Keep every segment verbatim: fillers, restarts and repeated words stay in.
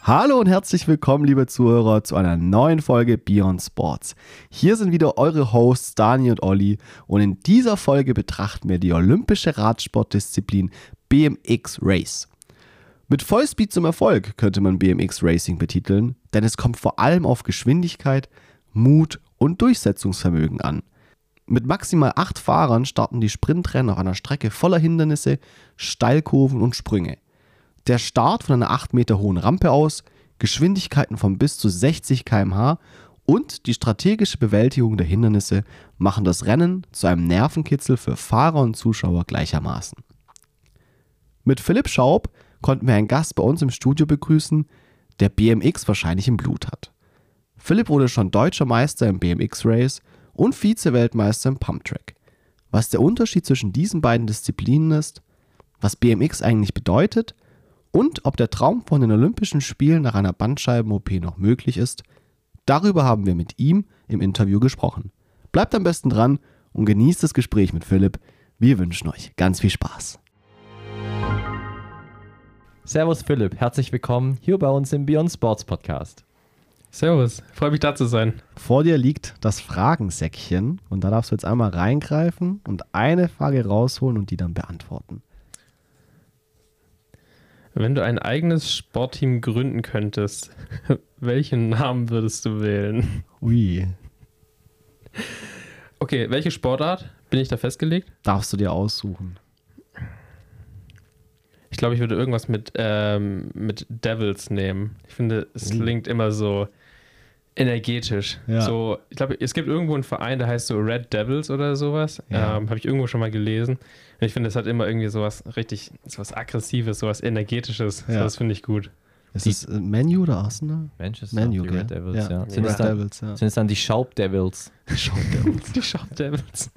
Hallo und herzlich willkommen, liebe Zuhörer, zu einer neuen Folge Beyond Sports. Hier sind wieder eure Hosts Dani und Olli und in dieser Folge betrachten wir die olympische Radsportdisziplin B M X Race. Mit Vollspeed zum Erfolg könnte man B M X Racing betiteln, denn es kommt vor allem auf Geschwindigkeit, Mut und Durchsetzungsvermögen an. Mit maximal acht Fahrern starten die Sprintrennen auf einer Strecke voller Hindernisse, Steilkurven und Sprünge. Der Start von einer acht Meter hohen Rampe aus, Geschwindigkeiten von bis zu sechzig Kilometer pro Stunde und die strategische Bewältigung der Hindernisse machen das Rennen zu einem Nervenkitzel für Fahrer und Zuschauer gleichermaßen. Mit Philipp Schaub konnten wir einen Gast bei uns im Studio begrüßen, der B M X wahrscheinlich im Blut hat. Philipp wurde schon deutscher Meister im B M X Race und Vize-Weltmeister im Pumptrack. Was der Unterschied zwischen diesen beiden Disziplinen ist, was B M X eigentlich bedeutet und ob der Traum von den Olympischen Spielen nach einer Bandscheiben-O P noch möglich ist, darüber haben wir mit ihm im Interview gesprochen. Bleibt am besten dran und genießt das Gespräch mit Philipp. Wir wünschen euch ganz viel Spaß. Servus Philipp, herzlich willkommen hier bei uns im Beyond Sports Podcast. Servus, freue mich da zu sein. Vor dir liegt das Fragensäckchen und da darfst du jetzt einmal reingreifen und eine Frage rausholen und die dann beantworten. Wenn du ein eigenes Sportteam gründen könntest, welchen Namen würdest du wählen? Ui. Okay, welche Sportart? Bin ich da festgelegt? Darfst du dir aussuchen. Ich glaube, ich würde irgendwas mit, ähm, mit Devils nehmen. Ich finde, es Oh. klingt immer so energetisch. Ja. So, ich glaube, es gibt irgendwo einen Verein, der heißt so Red Devils oder sowas. Ja. Ähm, Habe ich irgendwo schon mal gelesen. Und ich finde, es hat immer irgendwie sowas richtig, sowas Aggressives, sowas Energetisches. Ja. So, das finde ich gut. Ist es äh, Man U oder Arsenal? Manchester, Man U, die gell? Red Devils, Ja. ja. Die Sind, es Red dann, Devils, ja. sind es dann die Schaub Devils? Schaub Devils. Die Shop Devils.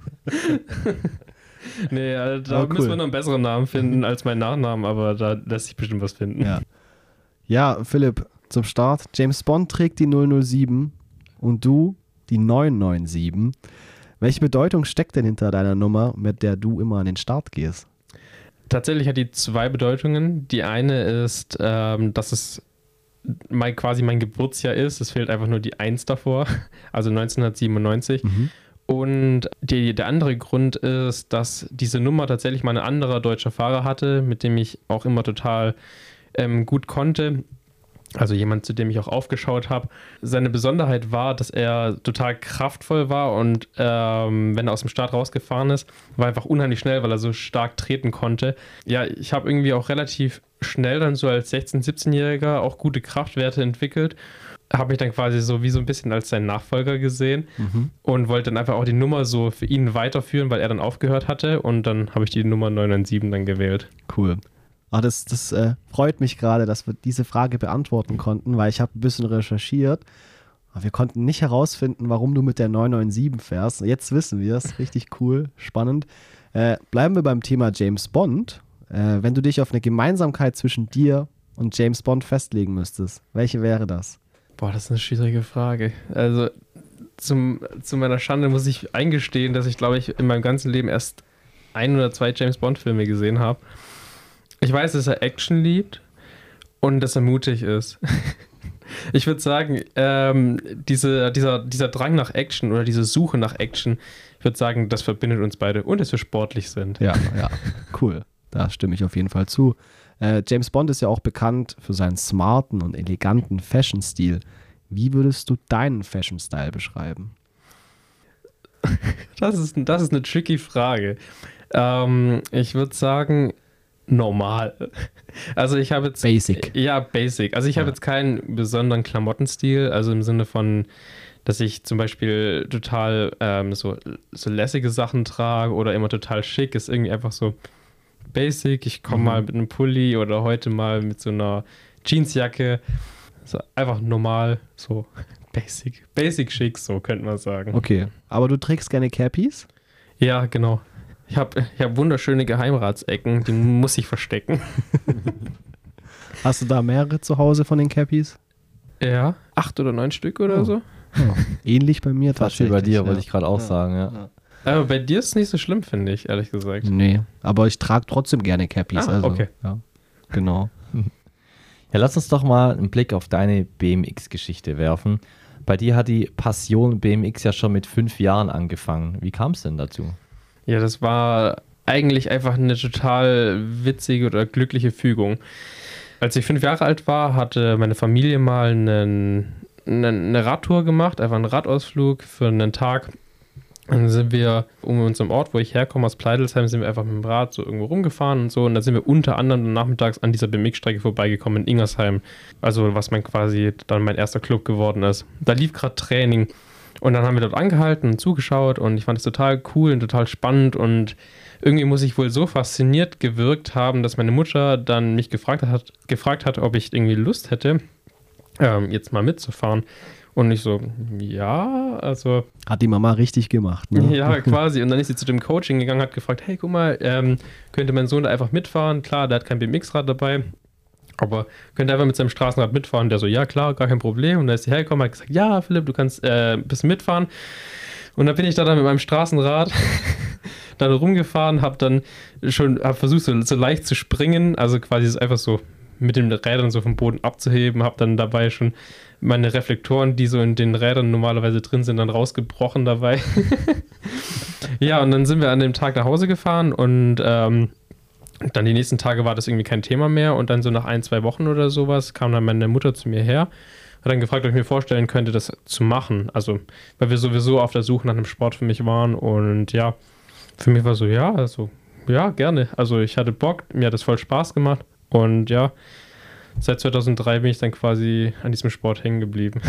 Nee, also da Aber cool. müssen wir noch einen besseren Namen finden als mein Nachnamen, aber da lässt sich bestimmt was finden. Ja. Ja, Philipp, zum Start. James Bond trägt die null null sieben und du die neun neun sieben. Welche Bedeutung steckt denn hinter deiner Nummer, mit der du immer an den Start gehst? Tatsächlich hat die zwei Bedeutungen. Die eine ist, ähm, dass es mein, quasi mein Geburtsjahr ist. Es fehlt einfach nur die eins davor, also neunzehnhundertsiebenundneunzig. Mhm. Und die, der andere Grund ist, dass diese Nummer tatsächlich mal ein anderer deutscher Fahrer hatte, mit dem ich auch immer total ähm, gut konnte. Also jemand, zu dem ich auch aufgeschaut habe. Seine Besonderheit war, dass er total kraftvoll war und ähm, wenn er aus dem Start rausgefahren ist, war einfach unheimlich schnell, weil er so stark treten konnte. Ja, ich habe irgendwie auch relativ schnell dann so als sechzehn-, siebzehnjähriger auch gute Kraftwerte entwickelt. Habe mich dann quasi so wie so ein bisschen als sein Nachfolger gesehen Mhm. und wollte dann einfach auch die Nummer so für ihn weiterführen, weil er dann aufgehört hatte und dann habe ich die Nummer neun neun sieben dann gewählt. Cool. Ah, das das äh, freut mich gerade, dass wir diese Frage beantworten konnten, weil ich habe ein bisschen recherchiert. Aber wir konnten nicht herausfinden, warum du mit der neun neun sieben fährst. Jetzt wissen wir es. Richtig cool, spannend. Äh, bleiben wir beim Thema James Bond. Äh, wenn du dich auf eine Gemeinsamkeit zwischen dir und James Bond festlegen müsstest, welche wäre das? Boah, das ist eine schwierige Frage. Also zum, zu meiner Schande muss ich eingestehen, dass ich, glaube ich, in meinem ganzen Leben erst ein oder zwei James-Bond-Filme gesehen habe. Ich weiß, dass er Action liebt und dass er mutig ist. Ich würde sagen, ähm, diese, dieser, dieser Drang nach Action oder diese Suche nach Action, ich würde sagen, das verbindet uns beide und dass wir sportlich sind. Ja, ja, cool. Da stimme ich auf jeden Fall zu. Äh, James Bond ist ja auch bekannt für seinen smarten und eleganten Fashion-Stil. Wie würdest du deinen Fashion-Style beschreiben? Das ist, das ist eine tricky Frage. Ähm, ich würde sagen, normal. Also ich habe jetzt... Basic. Ja, basic. Also ich habe Ja. jetzt keinen besonderen Klamottenstil, also im Sinne von, dass ich zum Beispiel total ähm, so, so lässige Sachen trage oder immer total schick, ist irgendwie einfach so basic. Ich komme Mhm. mal mit einem Pulli oder heute mal mit so einer Jeansjacke. So einfach normal, so basic. Basic schick, so könnte man sagen. Okay, aber du trägst gerne Cappies? Ja, genau. Ich habe ich hab wunderschöne Geheimratsecken, die muss ich verstecken. Hast du da mehrere zu Hause von den Cappies? Ja, acht oder neun Stück oder Oh. so. Oh, ähnlich bei mir Fast wie tatsächlich. bei dir, ja. wollte ich gerade auch Ja. sagen, ja. Aber bei dir ist es nicht so schlimm, finde ich, ehrlich gesagt. Nee, aber ich trage trotzdem gerne Cappies. Ah, also, okay. Ja, genau. Ja, lass uns doch mal einen Blick auf deine B M X-Geschichte werfen. Bei dir hat die Passion B M X ja schon mit fünf Jahren angefangen. Wie kam es denn dazu? Ja, das war eigentlich einfach eine total witzige oder glückliche Fügung. Als ich fünf Jahre alt war, hatte meine Familie mal einen, eine, eine Radtour gemacht, einfach einen Radausflug für einen Tag. Dann sind wir um unserem Ort, wo ich herkomme, aus Pleidelsheim, sind wir einfach mit dem Rad so irgendwo rumgefahren und so. Und da sind wir unter anderem nachmittags an dieser B M X-Strecke vorbeigekommen in Ingersheim. Also was mein quasi dann mein erster Club geworden ist. Da lief gerade Training. Und dann haben wir dort angehalten und zugeschaut und ich fand es total cool und total spannend. Und irgendwie muss ich wohl so fasziniert gewirkt haben, dass meine Mutter dann mich gefragt hat, gefragt hat, ob ich irgendwie Lust hätte, ähm, jetzt mal mitzufahren. Und ich so, ja, also... Hat die Mama richtig gemacht, ne? Ja, quasi. Und dann ist sie zu dem Coaching gegangen, hat gefragt, hey, guck mal, ähm, könnte mein Sohn da einfach mitfahren? Klar, der hat kein B M X-Rad dabei, aber könnte einfach mit seinem Straßenrad mitfahren. Der so, ja, klar, gar kein Problem. Und dann ist sie hergekommen, hat gesagt, ja, Philipp, du kannst äh, ein bisschen mitfahren. Und dann bin ich da dann mit meinem Straßenrad dann rumgefahren, habe dann schon hab versucht, so, so leicht zu springen, also quasi es einfach so mit den Rädern so vom Boden abzuheben, habe dann dabei schon meine Reflektoren, die so in den Rädern normalerweise drin sind, dann rausgebrochen dabei. Ja, und dann sind wir an dem Tag nach Hause gefahren und ähm, dann die nächsten Tage war das irgendwie kein Thema mehr und dann so nach ein, zwei Wochen oder sowas kam dann meine Mutter zu mir her, hat dann gefragt, ob ich mir vorstellen könnte, das zu machen. Also, weil wir sowieso auf der Suche nach einem Sport für mich waren und ja, für mich war so, ja, also, ja, gerne. Also ich hatte Bock, mir hat das voll Spaß gemacht und ja, seit zweitausenddrei bin ich dann quasi an diesem Sport hängen geblieben.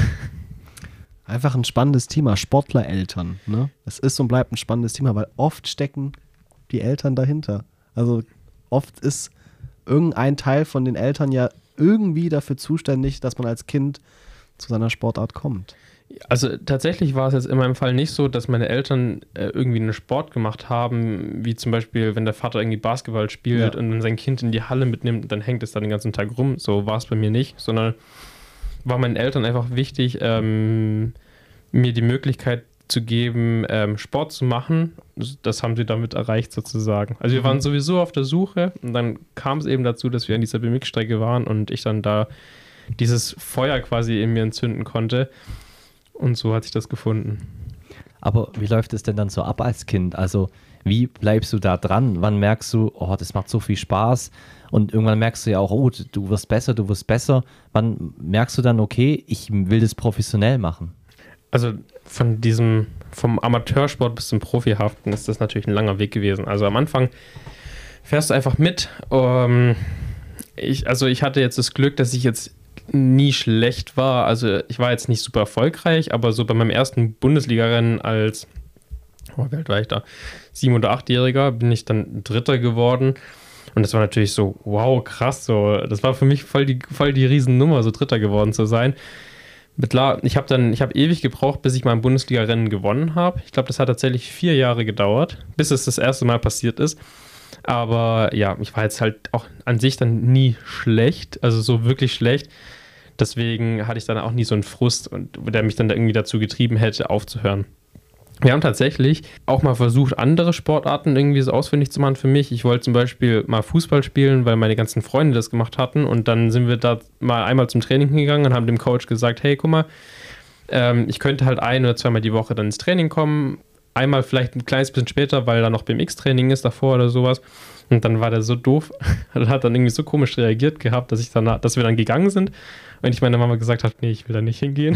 Einfach ein spannendes Thema, Sportlereltern. Ne? Es ist und bleibt ein spannendes Thema, weil oft stecken die Eltern dahinter. Also oft ist irgendein Teil von den Eltern ja irgendwie dafür zuständig, dass man als Kind zu seiner Sportart kommt. Also tatsächlich war es jetzt in meinem Fall nicht so, dass meine Eltern äh, irgendwie einen Sport gemacht haben, wie zum Beispiel, wenn der Vater irgendwie Basketball spielt Ja. und dann sein Kind in die Halle mitnimmt, dann hängt es dann den ganzen Tag rum. So war es bei mir nicht, sondern war meinen Eltern einfach wichtig, ähm, mir die Möglichkeit zu geben, ähm, Sport zu machen. Das haben sie damit erreicht sozusagen. Also wir Mhm. waren sowieso auf der Suche und dann kam es eben dazu, dass wir an dieser B M X-Strecke waren und ich dann da dieses Feuer quasi in mir entzünden konnte. Und so hat sich das gefunden. Aber wie läuft es denn dann so ab als Kind? Also wie bleibst du da dran? Wann merkst du, oh, das macht so viel Spaß? Und irgendwann merkst du ja auch, oh, du wirst besser, du wirst besser. Wann merkst du dann, okay, ich will das professionell machen? Also von diesem, vom Amateursport bis zum Profihaften ist das natürlich ein langer Weg gewesen. Also am Anfang fährst du einfach mit. Um, ich, also ich hatte jetzt das Glück, dass ich jetzt nie schlecht war. Also ich war jetzt nicht super erfolgreich, aber so bei meinem ersten Bundesliga-Rennen als, oh, wie alt war ich da? Sieben- oder Achtjähriger bin ich dann Dritter geworden. Und das war natürlich so, wow, krass. So, das war für mich voll die, voll die Riesennummer, so Dritter geworden zu sein. Klar, ich habe dann, ich habe ewig gebraucht, bis ich mal ein Bundesliga-Rennen gewonnen habe. Ich glaube, das hat tatsächlich vier Jahre gedauert, bis es das erste Mal passiert ist. Aber ja, ich war jetzt halt auch an sich dann nie schlecht, also so wirklich schlecht. Deswegen hatte ich dann auch nie so einen Frust, und der mich dann da irgendwie dazu getrieben hätte, aufzuhören. Wir haben tatsächlich auch mal versucht, andere Sportarten irgendwie so ausfindig zu machen für mich. Ich wollte zum Beispiel mal Fußball spielen, weil meine ganzen Freunde das gemacht hatten. Und dann sind wir da mal einmal zum Training gegangen und haben dem Coach gesagt, hey, guck mal, ähm, ich könnte halt ein- oder zweimal die Woche dann ins Training kommen. Einmal vielleicht ein kleines bisschen später, weil da noch B M X-Training ist davor oder sowas. Und dann war der so doof, hat dann irgendwie so komisch reagiert gehabt, dass ich dann, dass wir dann gegangen sind. Und ich meiner Mama gesagt habe, nee, ich will da nicht hingehen.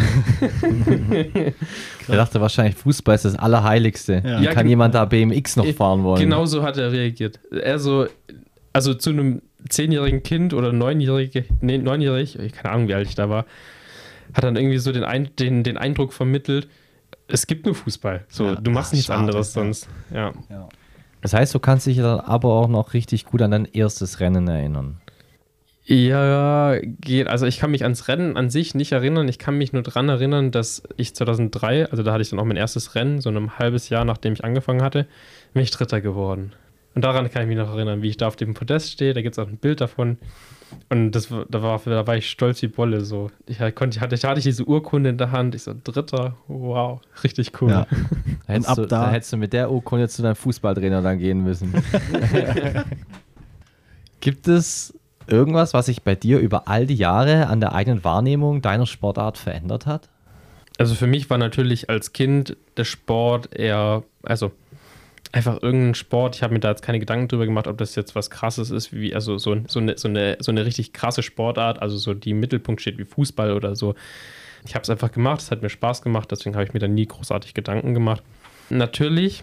Er dachte wahrscheinlich, Fußball ist das Allerheiligste. Ja. Wie Ja, kann gen- jemand da B M X noch fahren wollen? Genau so hat er reagiert. Er so, also zu einem zehnjährigen Kind oder neunjährige, nee, neunjährig, keine Ahnung, wie alt ich da war, hat dann irgendwie so den, Ein, den, den Eindruck vermittelt, es gibt nur Fußball. So, Ja, du machst ach, nichts schade, anderes ja. sonst. Ja. Ja. Das heißt, du kannst dich dann aber auch noch richtig gut an dein erstes Rennen erinnern. Ja, geht. Also ich kann mich ans Rennen an sich nicht erinnern. Ich kann mich nur daran erinnern, dass ich zweitausenddrei, also da hatte ich dann auch mein erstes Rennen, so ein halbes Jahr nachdem ich angefangen hatte, bin ich Dritter geworden. Und daran kann ich mich noch erinnern, wie ich da auf dem Podest stehe. Da gibt es auch ein Bild davon. Und das, war- da, war, da war ich stolz wie Bolle. So. Ich, konnte, hatte, hatte ich diese Urkunde in der Hand. Ich so, Dritter, wow, richtig cool. Ja. Da hättest, ab du, da- da hättest du mit der Urkunde zu deinem Fußballtrainer dann gehen müssen. Gibt es irgendwas, was sich bei dir über all die Jahre an der eigenen Wahrnehmung deiner Sportart verändert hat? Also für mich war natürlich als Kind der Sport eher, also einfach irgendein Sport. Ich habe mir da jetzt keine Gedanken drüber gemacht, ob das jetzt was Krasses ist, wie also so, so, eine, so, eine, so eine richtig krasse Sportart, also so die im Mittelpunkt steht wie Fußball oder so. Ich habe es einfach gemacht, es hat mir Spaß gemacht, deswegen habe ich mir da nie großartig Gedanken gemacht. Natürlich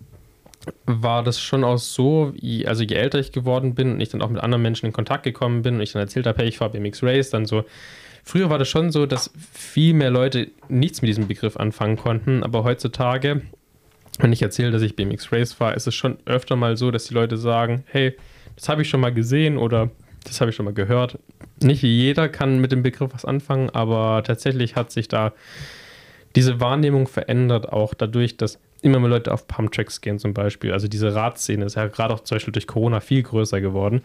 war das schon auch so, also je älter ich geworden bin und ich dann auch mit anderen Menschen in Kontakt gekommen bin und ich dann erzählt habe, hey, ich fahre B M X Race, dann so, früher war das schon so, dass viel mehr Leute nichts mit diesem Begriff anfangen konnten, aber heutzutage, wenn ich erzähle, dass ich B M X Race fahre, ist es schon öfter mal so, dass die Leute sagen, hey, das habe ich schon mal gesehen oder das habe ich schon mal gehört. Nicht jeder kann mit dem Begriff was anfangen, aber tatsächlich hat sich da diese Wahrnehmung verändert, auch dadurch, dass immer mehr Leute auf Pumptracks gehen zum Beispiel. Also diese Radszene ist ja gerade auch zum Beispiel durch Corona viel größer geworden.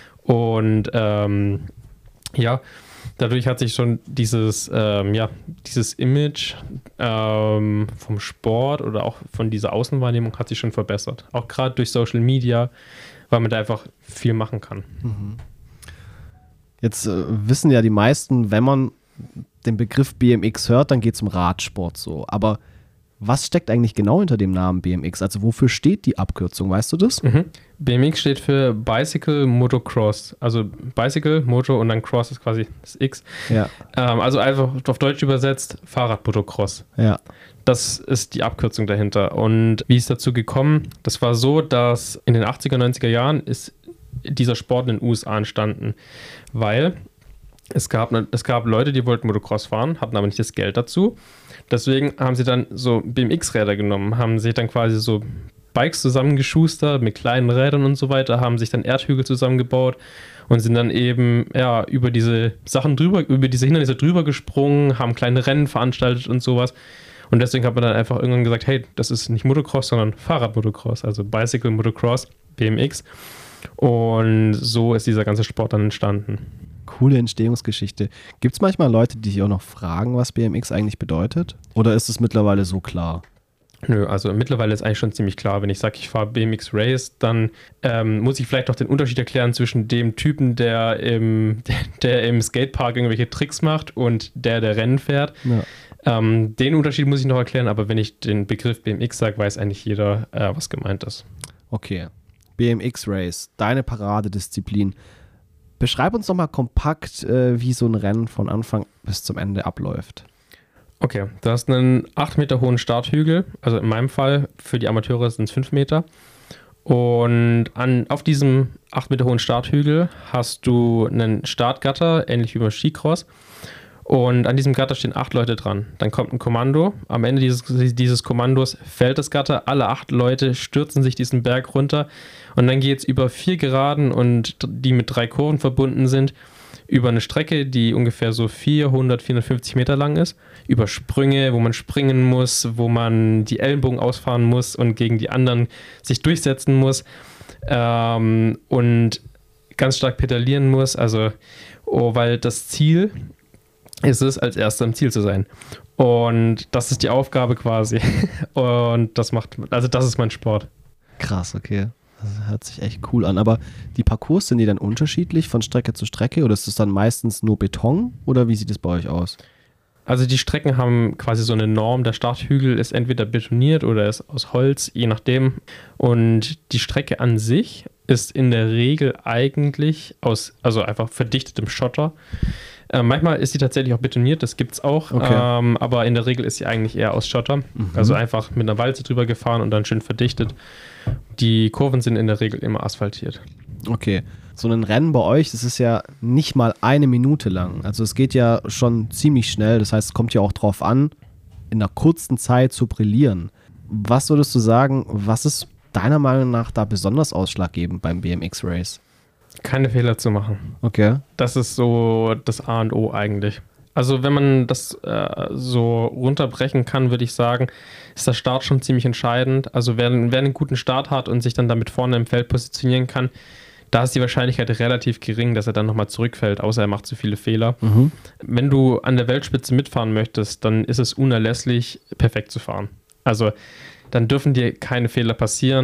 Und ähm, ja, dadurch hat sich schon dieses, ähm, ja, dieses Image ähm, vom Sport oder auch von dieser Außenwahrnehmung hat sich schon verbessert. Auch gerade durch Social Media, weil man da einfach viel machen kann. Mhm. Jetzt äh, wissen ja die meisten, wenn man den Begriff B M X hört, dann geht es um Radsport so. Aber was steckt eigentlich genau hinter dem Namen B M X? Also wofür steht die Abkürzung? Weißt du das? Mhm. B M X steht für Bicycle Motocross. Also Bicycle, Moto und dann Cross ist quasi das X. Ja. Ähm, also einfach auf Deutsch übersetzt Fahrrad-Motocross. Ja. Das ist die Abkürzung dahinter. Und wie ist dazu gekommen? Das war so, dass in den achtziger, neunziger Jahren ist dieser Sport in den U S A entstanden, weil es gab, es gab Leute, die wollten Motocross fahren, hatten aber nicht das Geld dazu. Deswegen haben sie dann so B M X-Räder genommen, haben sich dann quasi so Bikes zusammengeschustert mit kleinen Rädern und so weiter, haben sich dann Erdhügel zusammengebaut und sind dann eben ja über diese Sachen drüber, über diese Hindernisse drüber gesprungen, haben kleine Rennen veranstaltet und sowas. Und deswegen hat man dann einfach irgendwann gesagt, hey, das ist nicht Motocross, sondern Fahrrad-Motocross, also Bicycle Motocross, B M X. Und so ist dieser ganze Sport dann entstanden. Coole Entstehungsgeschichte. Gibt es manchmal Leute, die sich auch noch fragen, was B M X eigentlich bedeutet? Oder ist es mittlerweile so klar? Nö, also mittlerweile ist eigentlich schon ziemlich klar, wenn ich sage, ich fahre B M X Race, dann ähm, muss ich vielleicht auch den Unterschied erklären zwischen dem Typen, der im, der, der im Skatepark irgendwelche Tricks macht und der, der Rennen fährt. Ja. Ähm, den Unterschied muss ich noch erklären, aber wenn ich den Begriff B M X sage, weiß eigentlich jeder, äh, was gemeint ist. Okay. B M X Race, deine Paradedisziplin. Beschreib uns doch mal kompakt, äh, wie so ein Rennen von Anfang bis zum Ende abläuft. Okay, du hast einen acht Meter hohen Starthügel, also in meinem Fall, für die Amateure sind es fünf Meter. Und an, auf diesem acht Meter hohen Starthügel hast du einen Startgatter, ähnlich wie beim Skicross. Und an diesem Gatter stehen acht Leute dran. Dann kommt ein Kommando. Am Ende dieses, dieses Kommandos fällt das Gatter. Alle acht Leute stürzen sich diesen Berg runter. Und dann geht es über vier Geraden und die mit drei Kurven verbunden sind. Über eine Strecke, die ungefähr so vierhundert, vierhundertfünfzig Meter lang ist. Über Sprünge, wo man springen muss, wo man die Ellenbogen ausfahren muss und gegen die anderen sich durchsetzen muss. Ähm, und ganz stark pedalieren muss. Also, oh, weil das Ziel ist es, als Erster im Ziel zu sein. Und das ist die Aufgabe quasi. Und das macht, also das ist mein Sport. Krass, okay. Das hört sich echt cool an. Aber die Parcours, sind die dann unterschiedlich von Strecke zu Strecke? Oder ist es dann meistens nur Beton? Oder wie sieht es bei euch aus? Also die Strecken haben quasi so eine Norm. Der Starthügel ist entweder betoniert oder ist aus Holz, je nachdem. Und die Strecke an sich ist in der Regel eigentlich aus, also einfach verdichtetem Schotter. Äh, manchmal ist sie tatsächlich auch betoniert, das gibt es auch, okay. ähm, aber in der Regel ist sie eigentlich eher aus Schotter. Mhm. Also einfach mit einer Walze drüber gefahren und dann schön verdichtet. Die Kurven sind in der Regel immer asphaltiert. Okay, so ein Rennen bei euch, das ist ja nicht mal eine Minute lang. Also es geht ja schon ziemlich schnell, das heißt, es kommt ja auch drauf an, in einer kurzen Zeit zu brillieren. Was würdest du sagen, was ist deiner Meinung nach da besonders ausschlaggebend beim B M X Race? Keine Fehler zu machen. Okay. Das ist so das A und O eigentlich. Also wenn man das äh, so runterbrechen kann, würde ich sagen, ist der Start schon ziemlich entscheidend. Also wer, wer einen guten Start hat und sich dann damit vorne im Feld positionieren kann, da ist die Wahrscheinlichkeit relativ gering, dass er dann nochmal zurückfällt, außer er macht zu viele Fehler. Mhm. Wenn du an der Weltspitze mitfahren möchtest, dann ist es unerlässlich, perfekt zu fahren. Also dann dürfen dir keine Fehler passieren,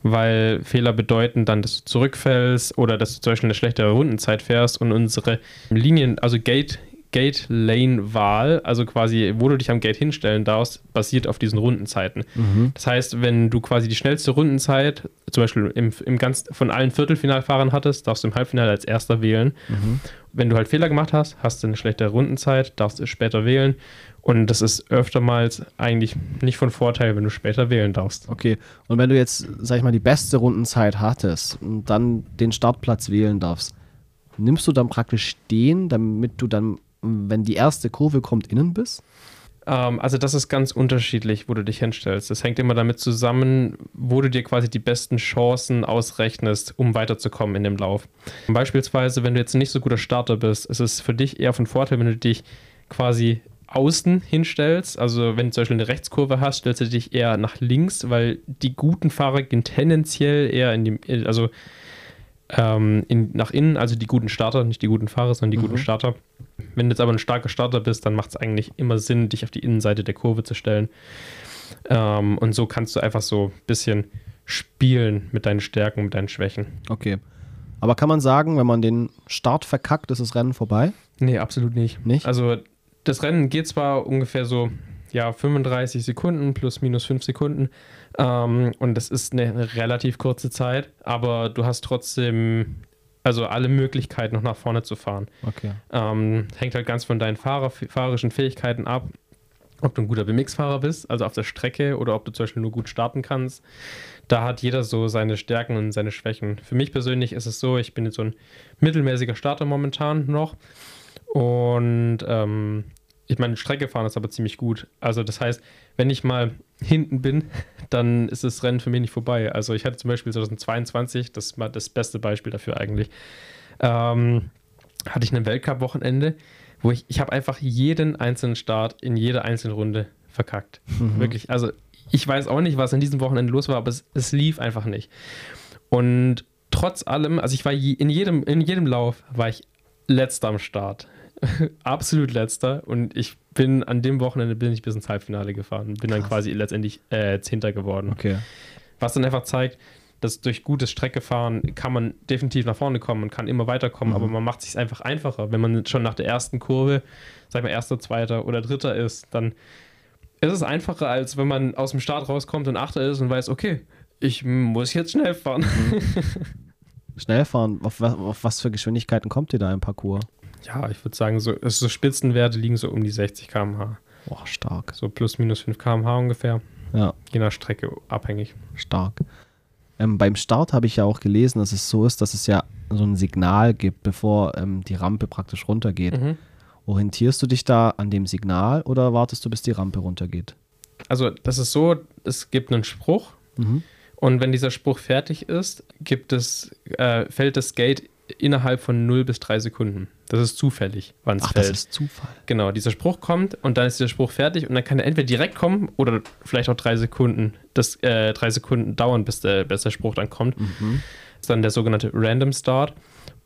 weil Fehler bedeuten dann, dass du zurückfällst oder dass du zum Beispiel eine schlechtere Rundenzeit fährst und unsere Linien, also Gate, Gate-Lane-Wahl, also quasi, wo du dich am Gate hinstellen darfst, basiert auf diesen Rundenzeiten. Mhm. Das heißt, wenn du quasi die schnellste Rundenzeit, zum Beispiel im, im ganz, von allen Viertelfinalfahrern hattest, darfst du im Halbfinale als erster wählen. Mhm. Wenn du halt Fehler gemacht hast, hast du eine schlechtere Rundenzeit, darfst du später wählen. Und das ist öftermals eigentlich nicht von Vorteil, wenn du später wählen darfst. Okay, und wenn du jetzt, sag ich mal, die beste Rundenzeit hattest und dann den Startplatz wählen darfst, nimmst du dann praktisch den, damit du dann, wenn die erste Kurve kommt, innen bist? Ähm, also das ist ganz unterschiedlich, wo du dich hinstellst. Das hängt immer damit zusammen, wo du dir quasi die besten Chancen ausrechnest, um weiterzukommen in dem Lauf. Beispielsweise, wenn du jetzt nicht so guter Starter bist, ist es für dich eher von Vorteil, wenn du dich quasi außen hinstellst. Also wenn du zum Beispiel eine Rechtskurve hast, stellst du dich eher nach links, weil die guten Fahrer gehen tendenziell eher in die, also ähm, in, nach innen, also die guten Starter, nicht die guten Fahrer, sondern die Mhm. guten Starter. Wenn du jetzt aber ein starker Starter bist, dann macht es eigentlich immer Sinn, dich auf die Innenseite der Kurve zu stellen. Ähm, und so kannst du einfach so ein bisschen spielen mit deinen Stärken, mit deinen Schwächen. Okay. Aber kann man sagen, wenn man den Start verkackt, ist das Rennen vorbei? Nee, absolut nicht. Nicht? Also das Rennen geht zwar ungefähr so ja, fünfunddreißig Sekunden plus minus fünf Sekunden ähm, und das ist eine, eine relativ kurze Zeit, aber du hast trotzdem also alle Möglichkeiten noch nach vorne zu fahren. Okay. Ähm, hängt halt ganz von deinen Fahrer, fahrerischen Fähigkeiten ab, ob du ein guter B M X-Fahrer bist, also auf der Strecke, oder ob du zum Beispiel nur gut starten kannst. Da hat jeder so seine Stärken und seine Schwächen. Für mich persönlich ist es so, ich bin jetzt so ein mittelmäßiger Starter momentan noch. Und ähm, ich meine, Strecke fahren ist aber ziemlich gut. Also das heißt, wenn ich mal hinten bin, dann ist das Rennen für mich nicht vorbei. Also ich hatte zum Beispiel zweitausendzweiundzwanzig, das war das beste Beispiel dafür eigentlich, ähm, hatte ich ein Weltcup-Wochenende, wo ich, ich habe einfach jeden einzelnen Start in jeder einzelnen Runde verkackt. Mhm. Wirklich, also ich weiß auch nicht, was an diesem Wochenende los war, aber es, es lief einfach nicht. Und trotz allem, also ich war je, in, jedem, in jedem Lauf war ich letzter am Start. Absolut letzter. Und ich bin an dem Wochenende bin ich bis ins Halbfinale gefahren. Bin Krass. dann quasi letztendlich äh, Zehnter geworden. Okay. Was dann einfach zeigt, dass durch gutes Streckefahren kann man definitiv nach vorne kommen und kann immer weiterkommen, Mhm. aber man macht es sich einfach einfacher. Wenn man schon nach der ersten Kurve, sag mal, erster, zweiter oder dritter ist, dann ist es einfacher, als wenn man aus dem Start rauskommt und achter ist und weiß, okay, ich muss jetzt schnell fahren. Schnell fahren, auf, wa- auf was für Geschwindigkeiten kommt ihr da im Parcours? Ja, ich würde sagen, so, so Spitzenwerte liegen so um die sechzig Kilometer pro Stunde. Boah, stark. So plus minus fünf Kilometer pro Stunde ungefähr. Ja, Je nach Strecke abhängig. stark. Ähm, beim Start habe ich ja auch gelesen, dass es so ist, dass es ja so ein Signal gibt, bevor ähm, die Rampe praktisch runtergeht. Mhm. Orientierst du dich da an dem Signal oder wartest du, bis die Rampe runtergeht? Also das ist so, es gibt einen Spruch Mhm. und wenn dieser Spruch fertig ist, gibt es, äh, fällt das Gate innerhalb von null bis drei Sekunden. Das ist zufällig, wann es Ach, fällt. das ist Zufall. Genau, dieser Spruch kommt und dann ist dieser Spruch fertig und dann kann er entweder direkt kommen oder vielleicht auch drei Sekunden, das, äh, drei Sekunden dauern, bis der, bis der Spruch dann kommt. Mhm. Das ist dann der sogenannte Random Start.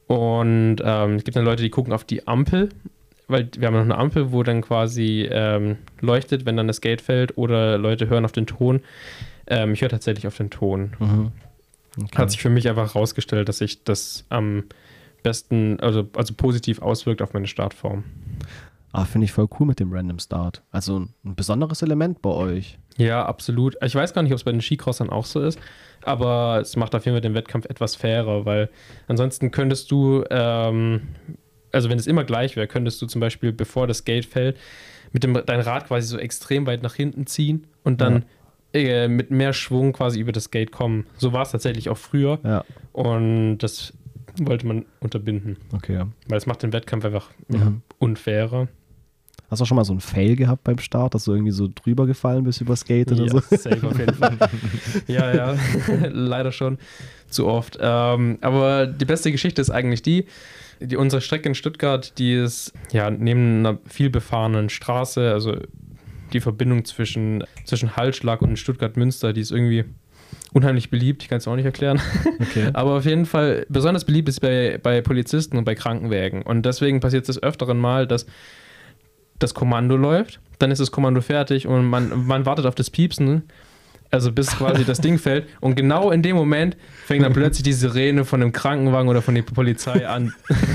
Und ähm, es gibt dann Leute, die gucken auf die Ampel, weil wir haben noch eine Ampel, wo dann quasi ähm, leuchtet, wenn dann das Gate fällt, oder Leute hören auf den Ton. Ähm, ich höre tatsächlich auf den Ton. Mhm. Okay. Hat sich für mich einfach herausgestellt, dass sich das am besten, also, also positiv auswirkt auf meine Startform. Ah, finde ich voll cool mit dem Random Start. Also ein, ein besonderes Element bei euch. Ja, absolut. Ich weiß gar nicht, ob es bei den Skicrossern auch so ist, aber es macht auf jeden Fall den Wettkampf etwas fairer, weil ansonsten könntest du, ähm, also wenn es immer gleich wäre, könntest du zum Beispiel, bevor das Gate fällt, mit dem dein Rad quasi so extrem weit nach hinten ziehen und dann äh, mit mehr Schwung quasi über das Gate kommen. So war es tatsächlich auch früher Ja, und das wollte man unterbinden, okay. weil es macht den Wettkampf einfach ja, Mhm. unfairer. Hast du auch schon mal so einen Fail gehabt beim Start, dass du irgendwie so drüber gefallen bist übers Gate oder Ja, so? safe auf jeden Fall. ja, ja, leider schon zu oft. Ähm, aber die beste Geschichte ist eigentlich die, die unsere Strecke in Stuttgart, die ist ja neben einer viel befahrenen Straße, also die Verbindung zwischen, zwischen Hallschlag und Stuttgart-Münster, die ist irgendwie unheimlich beliebt, ich kann es auch nicht erklären. Okay. Aber auf jeden Fall besonders beliebt ist bei, bei Polizisten und bei Krankenwägen. Und deswegen passiert es des Öfteren mal, dass das Kommando läuft, dann ist das Kommando fertig und man, man wartet auf das Piepsen Also bis quasi das Ding fällt. Und genau in dem Moment fängt dann plötzlich die Sirene von einem Krankenwagen oder von der Polizei an.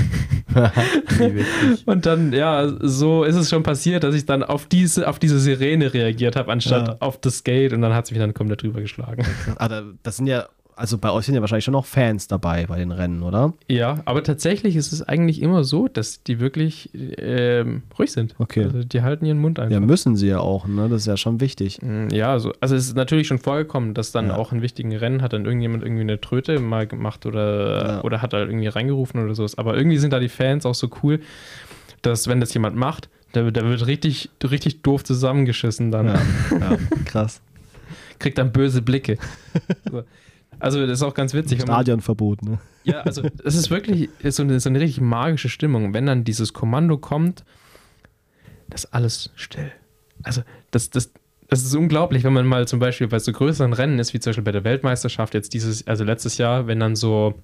Und dann, ja, so ist es schon passiert, dass ich dann auf diese, auf diese Sirene reagiert habe, anstatt ja. auf das Gate, und dann hat es mich dann komplett drüber geschlagen. Ah, das sind ja, also bei euch sind ja wahrscheinlich schon noch Fans dabei bei den Rennen, oder? Ja, aber tatsächlich ist es eigentlich immer so, dass die wirklich ähm, ruhig sind. Okay. Also die halten ihren Mund einfach. Ja, müssen sie ja auch, ne? Das ist ja schon wichtig. Ja, also, also es ist natürlich schon vorgekommen, dass dann Ja. auch in wichtigen Rennen hat dann irgendjemand irgendwie eine Tröte mal gemacht oder, Ja. oder hat halt irgendwie reingerufen oder sowas. Aber irgendwie sind da die Fans auch so cool, dass wenn das jemand macht, der, der wird richtig, richtig doof zusammengeschissen dann. Ja, ja. Krass. Kriegt dann böse Blicke. So. Also das ist auch ganz witzig. wenn man- Stadionverbot, ne? Ja, also es ist wirklich so eine, so eine richtig magische Stimmung. Wenn dann dieses Kommando kommt, das ist alles still. Also das, das, das ist unglaublich, wenn man mal zum Beispiel bei so größeren Rennen ist, wie zum Beispiel bei der Weltmeisterschaft jetzt dieses, also letztes Jahr, wenn dann so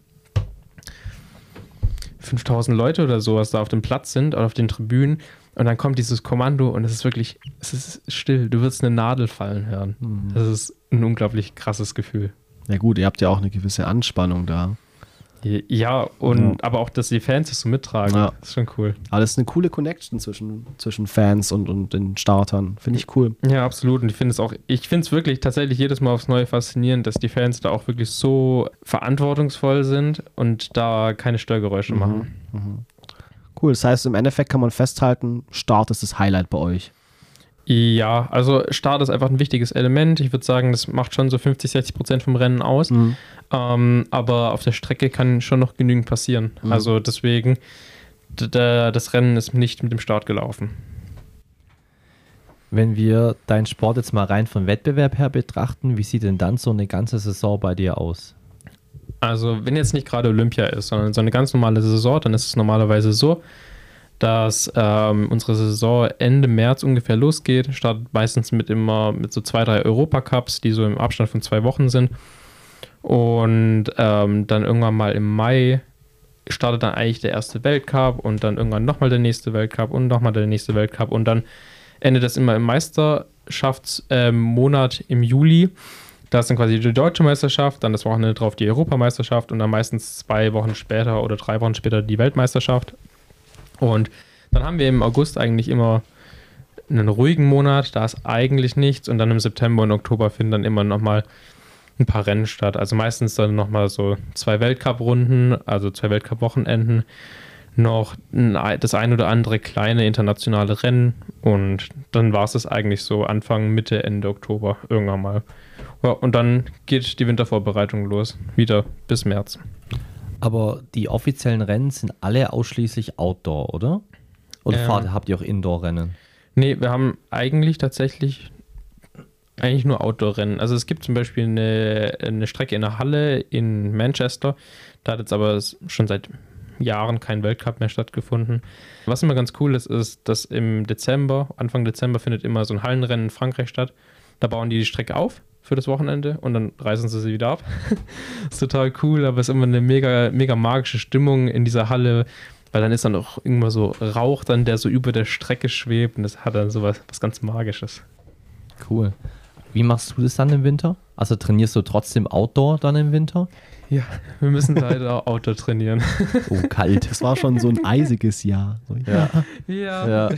fünftausend Leute oder sowas da auf dem Platz sind oder auf den Tribünen, und dann kommt dieses Kommando und es ist wirklich, es ist still. Du wirst eine Nadel fallen hören. Mhm. Das ist ein unglaublich krasses Gefühl. Ja gut, ihr habt ja auch eine gewisse Anspannung da. Ja, und Ja. aber auch, dass die Fans das so mittragen, Ja. ist schon cool. Aber das ist eine coole Connection zwischen, zwischen Fans und, und den Startern. Finde ich cool. Ja, absolut. Und ich finde es auch, ich finde es wirklich tatsächlich jedes Mal aufs Neue faszinierend, dass die Fans da auch wirklich so verantwortungsvoll sind und da keine Störgeräusche machen. Cool, das heißt, im Endeffekt kann man festhalten, Start ist das Highlight bei euch. Ja, also Start ist einfach ein wichtiges Element. Ich würde sagen, das macht schon so fünfzig, sechzig Prozent vom Rennen aus. Mhm. Ähm, aber auf der Strecke kann schon noch genügend passieren. Mhm. Also deswegen, d- d- das Rennen ist nicht mit dem Start gelaufen. Wenn wir deinen Sport jetzt mal rein vom Wettbewerb her betrachten, wie sieht denn dann so eine ganze Saison bei dir aus? Also wenn jetzt nicht gerade Olympia ist, sondern so eine ganz normale Saison, dann ist es normalerweise so, dass ähm, unsere Saison Ende März ungefähr losgeht. Startet meistens mit immer mit so zwei, drei Europacups, die so im Abstand von zwei Wochen sind. Und ähm, dann irgendwann mal im Mai startet dann eigentlich der erste Weltcup und dann irgendwann nochmal der nächste Weltcup und nochmal der nächste Weltcup und dann endet das immer im Meisterschaftsmonat im Juli. Da ist dann quasi die deutsche Meisterschaft, dann das Wochenende drauf die Europameisterschaft und dann meistens zwei Wochen später oder drei Wochen später die Weltmeisterschaft. Und dann haben wir im August eigentlich immer einen ruhigen Monat, da ist eigentlich nichts, und dann im September und Oktober finden dann immer nochmal ein paar Rennen statt. Also meistens dann nochmal so zwei Weltcup-Runden, also zwei Weltcup-Wochenenden, noch ein, das ein oder andere kleine internationale Rennen, und dann war es das eigentlich so Anfang, Mitte, Ende Oktober irgendwann mal. Ja, und dann geht die Wintervorbereitung los, wieder bis März. Aber die offiziellen Rennen sind alle ausschließlich Outdoor, oder? Oder Ähm. fahrt, habt ihr auch Indoor-Rennen? Nee, wir haben eigentlich tatsächlich eigentlich nur Outdoor-Rennen. Also es gibt zum Beispiel eine, eine Strecke in der Halle in Manchester. Da hat jetzt aber schon seit Jahren kein Weltcup mehr stattgefunden. Was immer ganz cool ist, ist, dass im Dezember, Anfang Dezember findet immer so ein Hallenrennen in Frankreich statt. Da bauen die die Strecke auf für das Wochenende und dann reißen sie sie wieder ab. Ist total cool, aber es ist immer eine mega, mega magische Stimmung in dieser Halle, weil dann ist dann auch irgendwann so Rauch dann, der so über der Strecke schwebt, und das hat dann so was, was ganz Magisches. Cool. Wie machst du das dann im Winter? Also trainierst du trotzdem Outdoor dann im Winter? Ja, wir müssen leider Outdoor trainieren. Oh, kalt. Das war schon so ein eisiges Jahr. So, ja. Ja. Ja.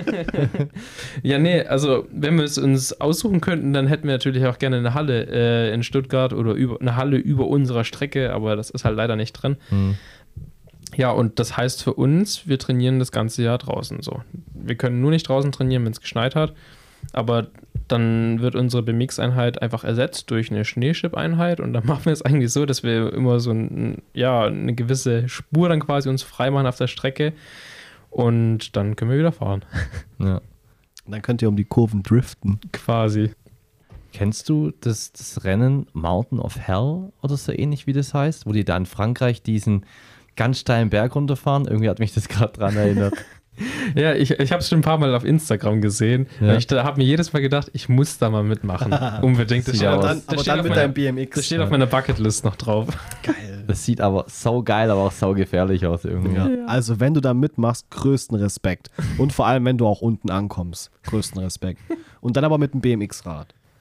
Ja, nee, also wenn wir es uns aussuchen könnten, dann hätten wir natürlich auch gerne eine Halle äh, in Stuttgart oder über, eine Halle über unserer Strecke, aber das ist halt leider nicht drin. Hm. Ja, und das heißt für uns, wir trainieren das ganze Jahr draußen so. Wir können nur nicht draußen trainieren, wenn es geschneit hat, aber dann wird unsere B M X-Einheit einfach ersetzt durch eine Schneeschipp-Einheit, und dann machen wir es eigentlich so, dass wir immer so ein, ja, eine gewisse Spur dann quasi uns freimachen auf der Strecke, und dann können wir wieder fahren. Ja. Dann könnt ihr um die Kurven driften. Quasi. Kennst du das, das Rennen Mountain of Hell oder so ähnlich, wie das heißt? Wo die da in Frankreich diesen ganz steilen Berg runterfahren? Irgendwie hat mich das gerade dran erinnert. Ja, ich, ich habe es schon ein paar Mal auf Instagram gesehen. Ja. Und ich habe mir jedes Mal gedacht, ich muss da mal mitmachen. Unbedingt. Das Sieht steht, aus. auf, dann, das aber steht dann auf mit meiner, deinem B M X. das steht auf meiner Bucketlist noch drauf. Geil. Das sieht aber sau geil, aber auch sau gefährlich aus irgendwie. Ja. Also wenn du da mitmachst, größten Respekt. Und vor allem, wenn du auch unten ankommst, größten Respekt. Und dann aber mit dem B M X-Rad.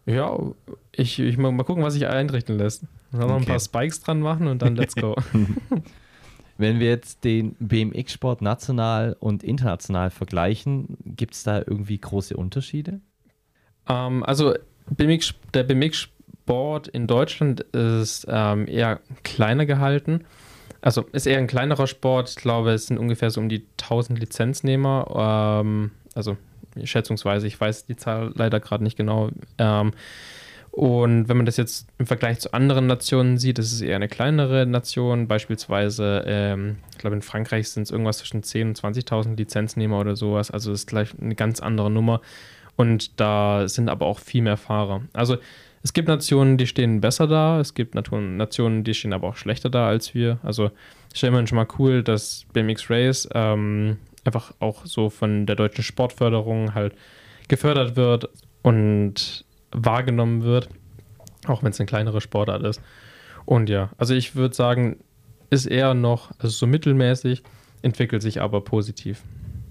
Ja, ich, ich mal, mal gucken, was sich einrichten lässt. Dann noch ein Okay. paar Spikes dran machen und dann let's go. Wenn wir jetzt den B M X-Sport national und international vergleichen, gibt es da irgendwie große Unterschiede? ähm, also B M X, der B M X-Sport in Deutschland ist ähm, eher kleiner gehalten. Also ist eher ein kleinerer Sport. Ich glaube, es sind ungefähr so um die tausend Lizenznehmer. Ähm, also schätzungsweise, ich weiß die Zahl leider gerade nicht genau. Ähm, und wenn man das jetzt im Vergleich zu anderen Nationen sieht, das ist eher eine kleinere Nation. Beispielsweise, ähm, ich glaube in Frankreich sind es irgendwas zwischen zehntausend und zwanzigtausend Lizenznehmer oder sowas. Also das ist gleich eine ganz andere Nummer. Und da sind aber auch viel mehr Fahrer. Also es gibt Nationen, die stehen besser da. Es gibt Nationen, die stehen aber auch schlechter da als wir. Also ich stelle mir schon mal cool, dass B M X Race ähm, einfach auch so von der deutschen Sportförderung halt gefördert wird und wahrgenommen wird, auch wenn es eine kleinere Sportart ist. Und ja, also ich würde sagen, ist eher noch, also so mittelmäßig, entwickelt sich aber positiv.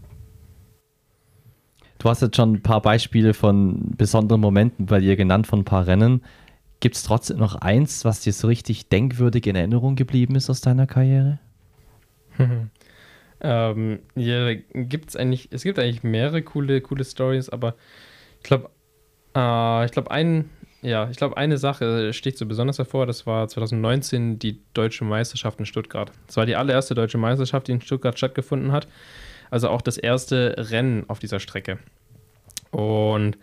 Du hast jetzt schon ein paar Beispiele von besonderen Momenten bei dir genannt, von ein paar Rennen. Gibt es trotzdem noch eins, was dir so richtig denkwürdig in Erinnerung geblieben ist aus deiner Karriere? ähm, ja, gibt's eigentlich, es gibt eigentlich mehrere coole, coole Stories, aber ich glaube, äh, ich glaube, ein, ja, ich glaube, eine Sache sticht so besonders hervor, das war zwanzig neunzehn die Deutsche Meisterschaft in Stuttgart. Das war die allererste Deutsche Meisterschaft, die in Stuttgart stattgefunden hat. Also auch das erste Rennen auf dieser Strecke. Und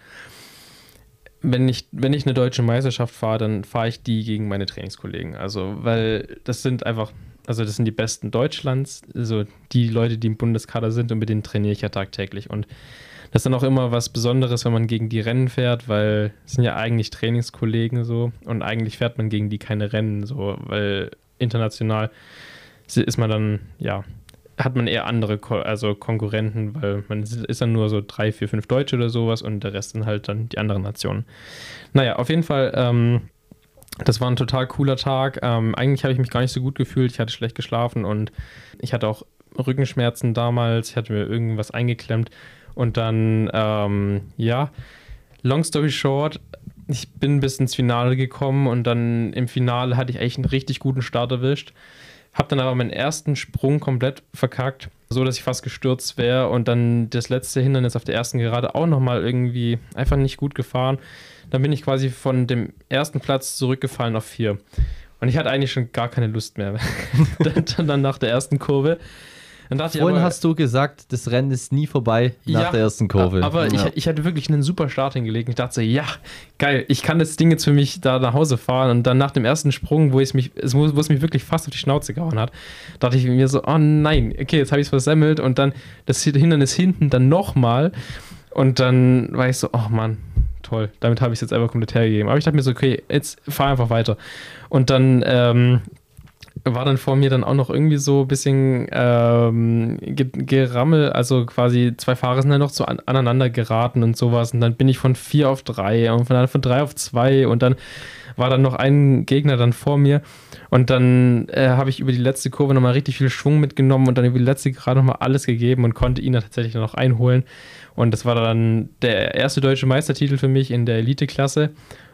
wenn ich, wenn ich eine deutsche Meisterschaft fahre, dann fahre ich die gegen meine Trainingskollegen. Also, weil das sind einfach, also das sind die Besten Deutschlands, also die Leute, die im Bundeskader sind und mit denen trainiere ich ja tagtäglich. Und das ist dann auch immer was Besonderes, wenn man gegen die Rennen fährt, weil es sind ja eigentlich Trainingskollegen so und eigentlich fährt man gegen die keine Rennen so, weil international ist man dann, ja, hat man eher andere Ko- also Konkurrenten, weil man ist, ist dann nur so drei, vier, fünf Deutsche oder sowas und der Rest sind halt dann die anderen Nationen. Naja, auf jeden Fall, ähm, das war ein total cooler Tag. Ähm, eigentlich habe ich mich gar nicht so gut gefühlt, ich hatte schlecht geschlafen und ich hatte auch Rückenschmerzen damals, ich hatte mir irgendwas eingeklemmt und dann, ähm, ja, long story short, ich bin bis ins Finale gekommen und dann im Finale hatte ich eigentlich einen richtig guten Start erwischt. Hab dann aber meinen ersten Sprung komplett verkackt, so dass ich fast gestürzt wäre und dann das letzte Hindernis auf der ersten Gerade auch nochmal irgendwie einfach nicht gut gefahren. Dann bin ich quasi von dem ersten Platz zurückgefallen auf vier. Und ich hatte eigentlich schon gar keine Lust mehr. dann, dann nach der ersten Kurve. Dann dachte Vorhin ich aber, hast du gesagt, das Rennen ist nie vorbei nach ja, der ersten Kurve. Aber Ja. ich, ich hatte wirklich einen super Start hingelegt. Ich dachte so, ja, geil, ich kann das Ding jetzt für mich da nach Hause fahren. Und dann nach dem ersten Sprung, wo es mich, es, wo es mich wirklich fast auf die Schnauze gehauen hat, dachte ich mir so, oh nein, okay, jetzt habe ich es versemmelt. Und dann das Hindernis hinten dann nochmal. Und dann war ich so, oh Mann, toll, damit habe ich es jetzt einfach komplett hergegeben. Aber ich dachte mir so, okay, jetzt fahr einfach weiter. Und dann ähm, war dann vor mir dann auch noch irgendwie so ein bisschen ähm, ge- Gerammel, also quasi zwei Fahrer sind dann noch so an- aneinander geraten und sowas und dann bin ich von vier auf drei und von, von drei auf zwei und dann war dann noch ein Gegner dann vor mir und dann äh, habe ich über die letzte Kurve nochmal richtig viel Schwung mitgenommen und dann über die letzte gerade nochmal alles gegeben und konnte ihn dann tatsächlich noch einholen und das war dann der erste deutsche Meistertitel für mich in der Elite-Klasse.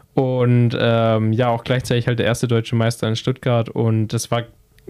Und ähm, ja, auch gleichzeitig halt der erste deutsche Meister in Stuttgart. Und das war,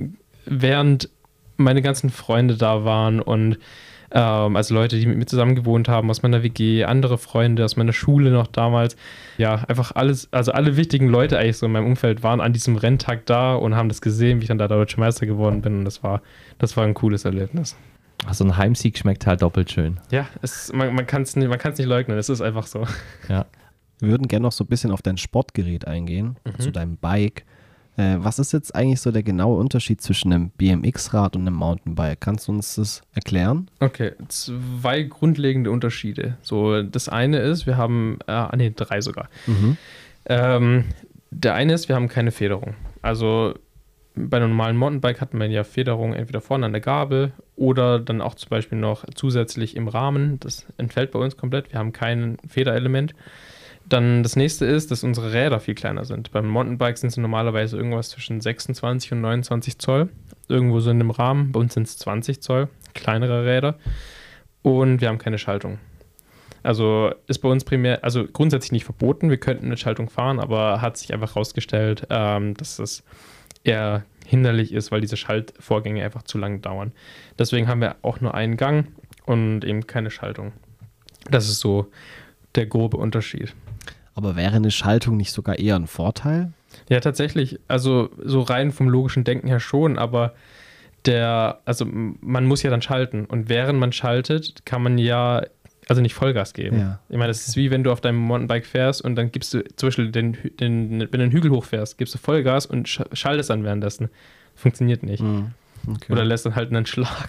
während meine ganzen Freunde da waren und ähm, also Leute, die mit mir zusammen gewohnt haben, aus meiner W G, andere Freunde aus meiner Schule noch damals. Ja, einfach alles, also alle wichtigen Leute eigentlich so in meinem Umfeld waren an diesem Renntag da und haben das gesehen, wie ich dann da deutsche Meister geworden bin. Und das war, das war ein cooles Erlebnis. Also ein Heimsieg schmeckt halt doppelt schön. Ja, es, man, man kann es nicht, man kann's nicht leugnen, es ist einfach so. Ja. Wir würden gerne noch so ein bisschen auf dein Sportgerät eingehen, Mhm. zu deinem Bike. Äh, was ist jetzt eigentlich so der genaue Unterschied zwischen einem B M X-Rad und einem Mountainbike? Kannst du uns das erklären? Okay, zwei grundlegende Unterschiede. So, das eine ist, wir haben, äh, ah, nee, drei sogar. Mhm. Ähm, der eine ist, wir haben keine Federung. Also bei einem normalen Mountainbike hat man ja Federung entweder vorne an der Gabel oder dann auch zum Beispiel noch zusätzlich im Rahmen. Das entfällt bei uns komplett. Wir haben kein Federelement. Dann das nächste ist, dass unsere Räder viel kleiner sind. Beim Mountainbike sind sie normalerweise irgendwas zwischen sechsundzwanzig und neunundzwanzig Zoll. Irgendwo so in dem Rahmen. Bei uns sind es zwanzig Zoll, kleinere Räder. Und wir haben keine Schaltung. Also ist bei uns primär, also grundsätzlich nicht verboten, wir könnten mit Schaltung fahren, aber hat sich einfach herausgestellt, ähm, dass es eher hinderlich ist, weil diese Schaltvorgänge einfach zu lang dauern. Deswegen haben wir auch nur einen Gang und eben keine Schaltung. Das ist so der grobe Unterschied. Aber wäre eine Schaltung nicht sogar eher ein Vorteil? Ja, tatsächlich. Also so rein vom logischen Denken her schon, aber der, also man muss ja dann schalten. Und während man schaltet, kann man ja, also nicht Vollgas geben. Ja. Ich meine, das ist wie wenn du auf deinem Mountainbike fährst und dann gibst du zum Beispiel, den, den, wenn du einen Hügel hochfährst, gibst du Vollgas und sch- schaltest dann währenddessen. Funktioniert nicht. Mhm. Okay. Oder lässt dann halt einen Schlag.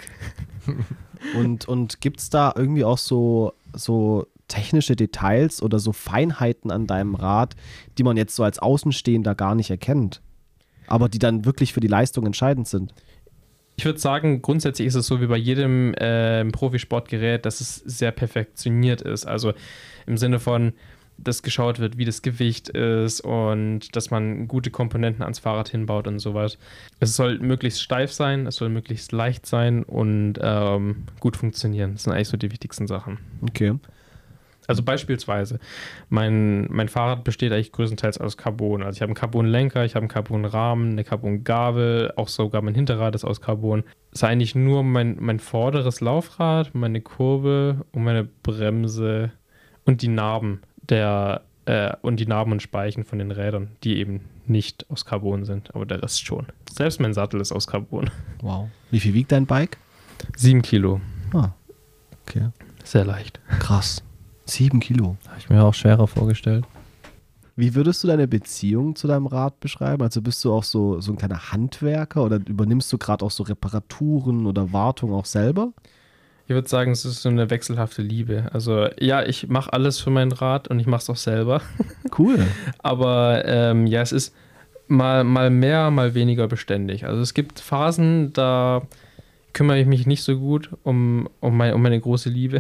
Und, und gibt es da irgendwie auch so, so technische Details oder so Feinheiten an deinem Rad, die man jetzt so als Außenstehender gar nicht erkennt, aber die dann wirklich für die Leistung entscheidend sind? Ich würde sagen, grundsätzlich ist es so wie bei jedem äh, Profisportgerät, dass es sehr perfektioniert ist. Also im Sinne von, dass geschaut wird, wie das Gewicht ist und dass man gute Komponenten ans Fahrrad hinbaut und sowas. Es soll möglichst steif sein, es soll möglichst leicht sein und ähm, gut funktionieren. Das sind eigentlich so die wichtigsten Sachen. Okay. Also beispielsweise, mein, mein Fahrrad besteht eigentlich größtenteils aus Carbon. Also ich habe einen Carbon-Lenker, ich habe einen Carbon-Rahmen, eine Carbon-Gabel, auch sogar mein Hinterrad ist aus Carbon. Es ist eigentlich nur mein, mein vorderes Laufrad, meine Kurbel und meine Bremse und die Narben der äh, und die Narben und Speichen von den Rädern, die eben nicht aus Carbon sind, aber der Rest schon. Selbst mein Sattel ist aus Carbon. Wow. Wie viel wiegt dein Bike? Sieben Kilo. Ah, okay. Sehr leicht. Krass. Sieben Kilo. Habe ich mir auch schwerer vorgestellt. Wie würdest du deine Beziehung zu deinem Rad beschreiben? Also bist du auch so, so ein kleiner Handwerker oder übernimmst du gerade auch so Reparaturen oder Wartung auch selber? Ich würde sagen, es ist so eine wechselhafte Liebe. Also ja, ich mache alles für mein Rad und ich mache es auch selber. Cool. Aber ähm, ja, es ist mal, mal mehr, mal weniger beständig. Also es gibt Phasen, da kümmere ich mich nicht so gut um, um, mein, um meine große Liebe.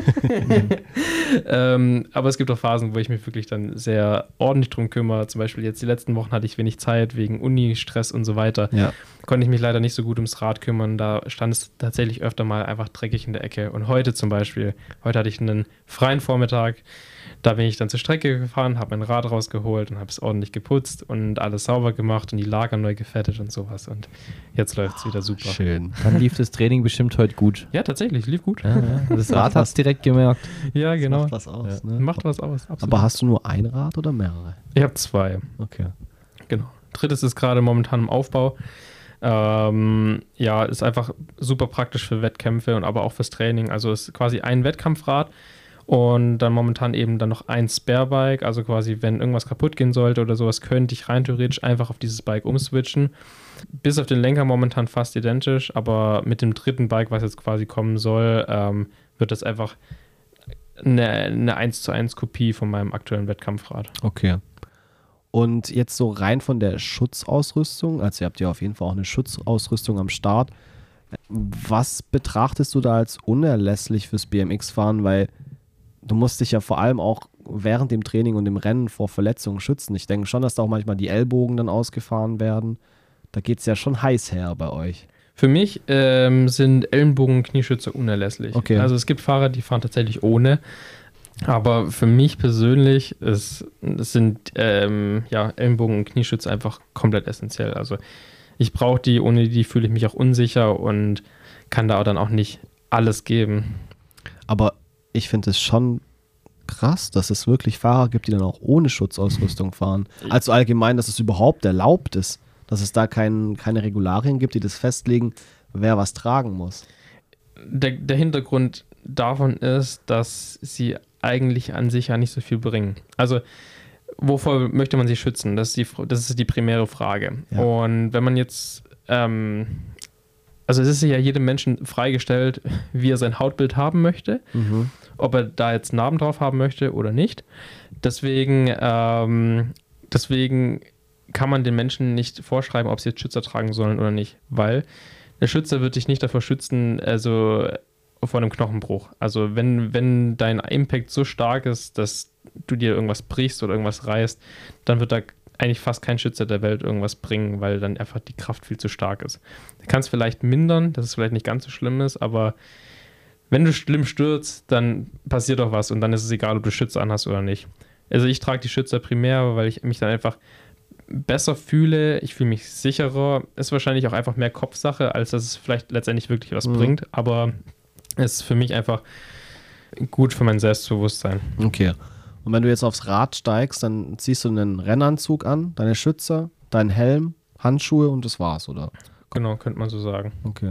ähm, aber es gibt auch Phasen, wo ich mich wirklich dann sehr ordentlich drum kümmere. Zum Beispiel jetzt die letzten Wochen hatte ich wenig Zeit wegen Uni-Stress und so weiter. Ja. Konnte ich mich leider nicht so gut ums Rad kümmern. Da stand es tatsächlich öfter mal einfach dreckig in der Ecke. Und heute zum Beispiel, heute hatte ich einen freien Vormittag. Da bin ich dann zur Strecke gefahren, habe mein Rad rausgeholt und habe es ordentlich geputzt und alles sauber gemacht und die Lager neu gefettet und sowas. Und jetzt läuft es wieder super. Schön. Dann lief das Training bestimmt heute gut. Ja, tatsächlich, lief gut. Ja, ja. Das Rad hast du direkt gemerkt. Ja, genau. Macht was aus, Ja. ne? Macht was aus, absolut. Aber hast du nur ein Rad oder mehrere? Ich habe zwei. Okay. Genau. Drittes ist gerade momentan im Aufbau. Ähm, ja, ist einfach super praktisch für Wettkämpfe und aber auch fürs Training. Also ist quasi ein Wettkampfrad und dann momentan eben dann noch ein Sparebike. Also quasi, wenn irgendwas kaputt gehen sollte oder sowas, könnte ich rein theoretisch einfach auf dieses Bike umswitchen. Bis auf den Lenker momentan fast identisch, aber mit dem dritten Bike, was jetzt quasi kommen soll, ähm, wird das einfach eine, eine eins zu eins Kopie von meinem aktuellen Wettkampfrad. Okay. Und jetzt so rein von der Schutzausrüstung, also ihr habt ja auf jeden Fall auch eine Schutzausrüstung am Start. Was betrachtest du da als unerlässlich fürs B M X-Fahren? Weil du musst dich ja vor allem auch während dem Training und dem Rennen vor Verletzungen schützen. Ich denke schon, dass da auch manchmal die Ellbogen dann ausgefahren werden. Da geht es ja schon heiß her bei euch. Für mich ähm, sind Ellenbogen- und Knieschützer unerlässlich. Okay. Also es gibt Fahrer, die fahren tatsächlich ohne. Aber für mich persönlich ist, es sind ähm, ja, Ellenbogen- und Knieschützer einfach komplett essentiell. Also ich brauche die, ohne die fühle ich mich auch unsicher und kann da auch dann auch nicht alles geben. Aber ich finde es schon krass, dass es wirklich Fahrer gibt, die dann auch ohne Schutzausrüstung fahren. Also allgemein, dass es überhaupt erlaubt ist, dass es da kein, keine Regularien gibt, die das festlegen, wer was tragen muss. Der, der Hintergrund davon ist, dass sie eigentlich an sich ja nicht so viel bringen. Also wovor möchte man sich schützen? Das ist die, das ist die primäre Frage. Ja. Und wenn man jetzt, ähm, also es ist ja jedem Menschen freigestellt, wie er sein Hautbild haben möchte, Mhm. ob er da jetzt Narben drauf haben möchte oder nicht. Deswegen, ähm, deswegen kann man den Menschen nicht vorschreiben, ob sie jetzt Schützer tragen sollen oder nicht, weil der Schützer wird dich nicht davor schützen, also vor einem Knochenbruch. Also wenn, wenn dein Impact so stark ist, dass du dir irgendwas brichst oder irgendwas reißt, dann wird da eigentlich fast kein Schützer der Welt irgendwas bringen, weil dann einfach die Kraft viel zu stark ist. Du kannst vielleicht mindern, dass es vielleicht nicht ganz so schlimm ist, aber wenn du schlimm stürzt, dann passiert doch was und dann ist es egal, ob du Schütze anhast oder nicht. Also ich trage die Schütze primär, weil ich mich dann einfach besser fühle, ich fühle mich sicherer. Ist wahrscheinlich auch einfach mehr Kopfsache, als dass es vielleicht letztendlich wirklich was mhm. bringt, aber es ist für mich einfach gut für mein Selbstbewusstsein. Okay. Und wenn du jetzt aufs Rad steigst, dann ziehst du einen Rennanzug an, deine Schütze, deinen Helm, Handschuhe und das war's, oder? Genau, könnte man so sagen. Okay.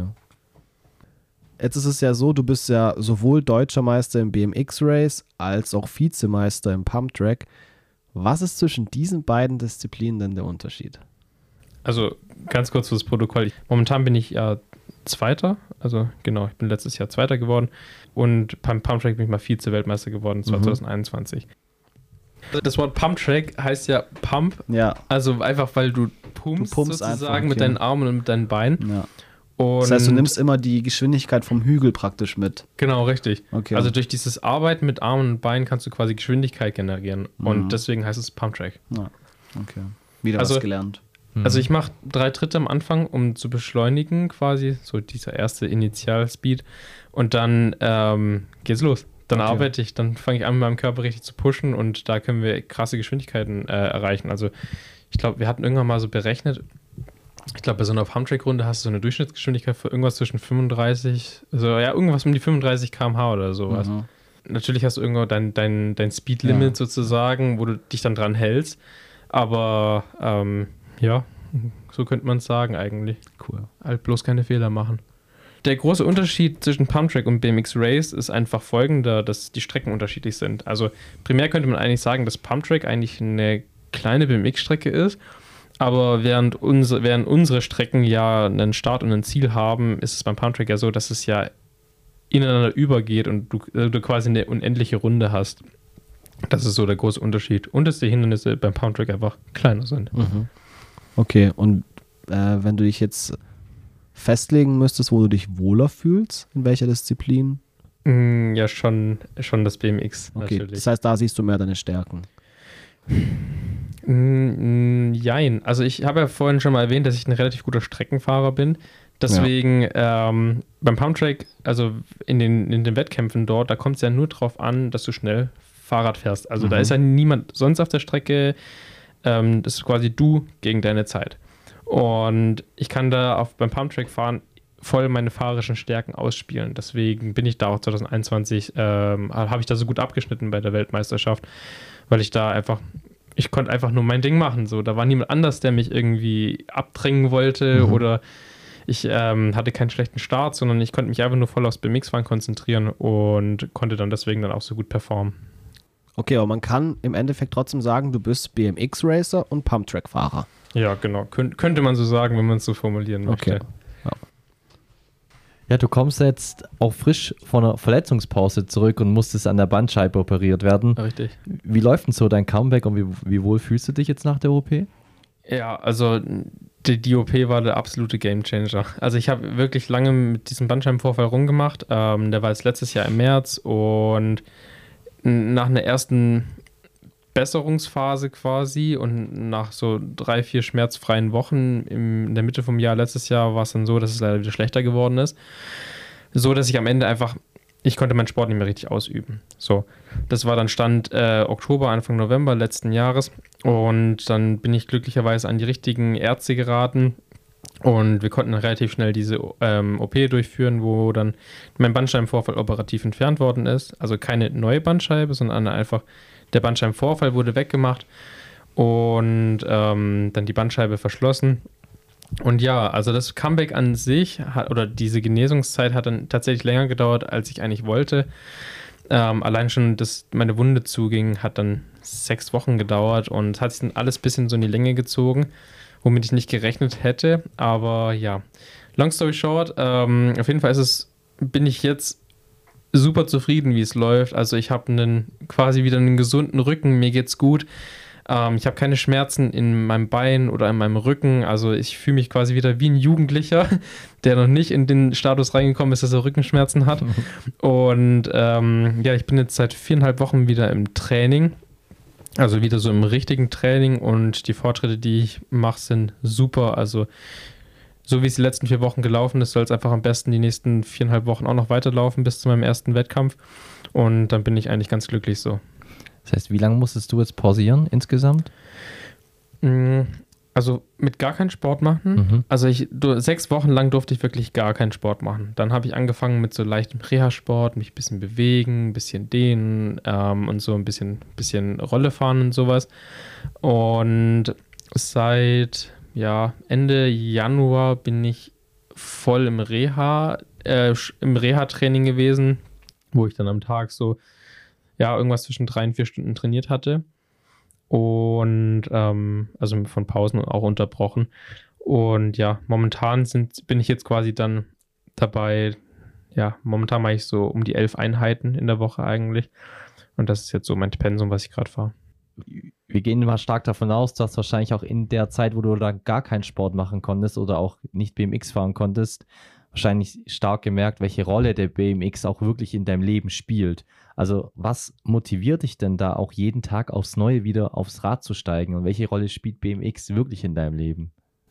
Jetzt ist es ja so, du bist ja sowohl Deutscher Meister im B M X-Race als auch Vizemeister im Pumptrack. Was ist zwischen diesen beiden Disziplinen denn der Unterschied? Also ganz kurz fürs Protokoll. Momentan bin ich ja Zweiter, also genau, ich bin letztes Jahr Zweiter geworden und beim Pumptrack bin ich mal Vize-Weltmeister geworden, das war mhm. zwanzig einundzwanzig. Das Wort Pumptrack heißt ja Pump, ja. also einfach, weil du pumpst, du pumpst sozusagen einfach, okay. mit deinen Armen und mit deinen Beinen. Ja. Und das heißt, du nimmst immer die Geschwindigkeit vom Hügel praktisch mit. Genau, richtig. Okay. Also durch dieses Arbeiten mit Armen und Beinen kannst du quasi Geschwindigkeit generieren. Mhm. Und deswegen heißt es Pumptrack. Ja. Okay. Wieder also, was gelernt. Mhm. Also ich mache drei Tritte am Anfang, um zu beschleunigen quasi, so dieser erste Initialspeed. Und dann ähm, geht's los. Dann okay. arbeite ich, dann fange ich an, mit meinem Körper richtig zu pushen und da können wir krasse Geschwindigkeiten äh, erreichen. Also ich glaube, wir hatten irgendwann mal so berechnet, ich glaube, bei so einer Pumptrack-Runde hast du so eine Durchschnittsgeschwindigkeit für irgendwas zwischen fünfunddreißig, also ja, irgendwas um die fünfunddreißig Kilometer pro Stunde oder sowas. Mhm. Natürlich hast du irgendwo dein, dein, dein Speed-Limit ja. sozusagen, wo du dich dann dran hältst. Aber ähm, ja, so könnte man es sagen eigentlich. Cool. Halt bloß keine Fehler machen. Der große Unterschied zwischen Pumptrack und B M X Race ist einfach folgender, dass die Strecken unterschiedlich sind. Also primär könnte man eigentlich sagen, dass Pumptrack eigentlich eine kleine B M X-Strecke ist. Aber während, unser, während unsere Strecken ja einen Start und ein Ziel haben, ist es beim Pumptrack ja so, dass es ja ineinander übergeht und du, du quasi eine unendliche Runde hast. Das ist so der große Unterschied. Und dass die Hindernisse beim Pumptrack einfach kleiner sind. Mhm. Okay, und äh, wenn du dich jetzt festlegen müsstest, wo du dich wohler fühlst, in welcher Disziplin? Mm, ja, schon, schon das B M X okay, natürlich. Das heißt, da siehst du mehr deine Stärken. Jein. Also ich habe ja vorhin schon mal erwähnt, dass ich ein relativ guter Streckenfahrer bin. Deswegen ja. ähm, beim Pumptrack, also in den, in den Wettkämpfen dort, da kommt es ja nur drauf an, dass du schnell Fahrrad fährst. Also mhm. da ist ja niemand sonst auf der Strecke. Ähm, das ist quasi du gegen deine Zeit. Und ich kann da auf, beim Pumptrack fahren voll meine fahrerischen Stärken ausspielen. Deswegen bin ich da auch zwanzig einundzwanzig, ähm, habe ich da so gut abgeschnitten bei der Weltmeisterschaft, weil ich da einfach ich konnte einfach nur mein Ding machen. So, da war niemand anders, der mich irgendwie abdrängen wollte mhm. oder ich ähm, hatte keinen schlechten Start, sondern ich konnte mich einfach nur voll aufs B M X-Fahren konzentrieren und konnte dann deswegen dann auch so gut performen. Okay, aber man kann im Endeffekt trotzdem sagen, du bist B M X-Racer und Pumptrack-Fahrer. Ja, genau. Kön- könnte man so sagen, wenn man es so formulieren möchte. Okay. Ja. Ja, du kommst jetzt auch frisch von einer Verletzungspause zurück und musstest an der Bandscheibe operiert werden. Richtig. Wie läuft denn so dein Comeback und wie, wie wohl fühlst du dich jetzt nach der O P? Ja, also die, die O P war der absolute Gamechanger. Also ich habe wirklich lange mit diesem Bandscheibenvorfall rumgemacht. Ähm, der war jetzt letztes Jahr im März und nach einer ersten Besserungsphase quasi und nach so drei, vier schmerzfreien Wochen im, in der Mitte vom Jahr letztes Jahr war es dann so, dass es leider wieder schlechter geworden ist. So, dass ich am Ende einfach, ich konnte meinen Sport nicht mehr richtig ausüben. So, das war dann Stand äh, Oktober, Anfang November letzten Jahres und dann bin ich glücklicherweise an die richtigen Ärzte geraten und wir konnten relativ schnell diese ähm, O P durchführen, wo dann mein Bandscheibenvorfall operativ entfernt worden ist. Also keine neue Bandscheibe, sondern einfach der Bandscheibenvorfall wurde weggemacht und ähm, dann die Bandscheibe verschlossen. Und ja, also das Comeback an sich hat, oder diese Genesungszeit hat dann tatsächlich länger gedauert, als ich eigentlich wollte. Ähm, allein schon, dass meine Wunde zuging, hat dann sechs Wochen gedauert und hat sich dann alles ein bisschen so in die Länge gezogen, womit ich nicht gerechnet hätte. Aber ja, long story short, ähm, auf jeden Fall ist es, bin ich jetzt super zufrieden, wie es läuft. Also ich habe einen quasi wieder einen gesunden Rücken, mir geht's gut. Ähm, ich habe keine Schmerzen in meinem Bein oder in meinem Rücken. Also ich fühle mich quasi wieder wie ein Jugendlicher, der noch nicht in den Status reingekommen ist, dass er Rückenschmerzen hat. Und ähm, ja, ich bin jetzt seit viereinhalb Wochen wieder im Training. Also wieder so im richtigen Training und die Fortschritte, die ich mache, sind super. Also so wie es die letzten vier Wochen gelaufen ist, soll es einfach am besten die nächsten viereinhalb Wochen auch noch weiterlaufen bis zu meinem ersten Wettkampf. Und dann bin ich eigentlich ganz glücklich so. Das heißt, wie lange musstest du jetzt pausieren insgesamt? Also mit gar keinen Sport machen. Mhm. Also ich, du, sechs Wochen lang durfte ich wirklich gar keinen Sport machen. Dann habe ich angefangen mit so leichtem Reha-Sport, mich ein bisschen bewegen, ein bisschen dehnen ähm, und so ein bisschen, bisschen Rolle fahren und sowas. Und seit ja, Ende Januar bin ich voll im Reha, äh, im Reha-Training gewesen, wo ich dann am Tag so ja irgendwas zwischen drei und vier Stunden trainiert hatte. Und ähm, also von Pausen auch unterbrochen. Und ja, momentan sind, bin ich jetzt quasi dann dabei, ja, momentan mache ich so um die elf Einheiten in der Woche eigentlich. Und das ist jetzt so mein Pensum, was ich gerade fahre. Wir gehen mal stark davon aus, dass wahrscheinlich auch in der Zeit, wo du da gar keinen Sport machen konntest oder auch nicht B M X fahren konntest, wahrscheinlich stark gemerkt, welche Rolle der B M X auch wirklich in deinem Leben spielt. Also was motiviert dich denn da auch jeden Tag aufs Neue wieder aufs Rad zu steigen und welche Rolle spielt B M X wirklich in deinem Leben?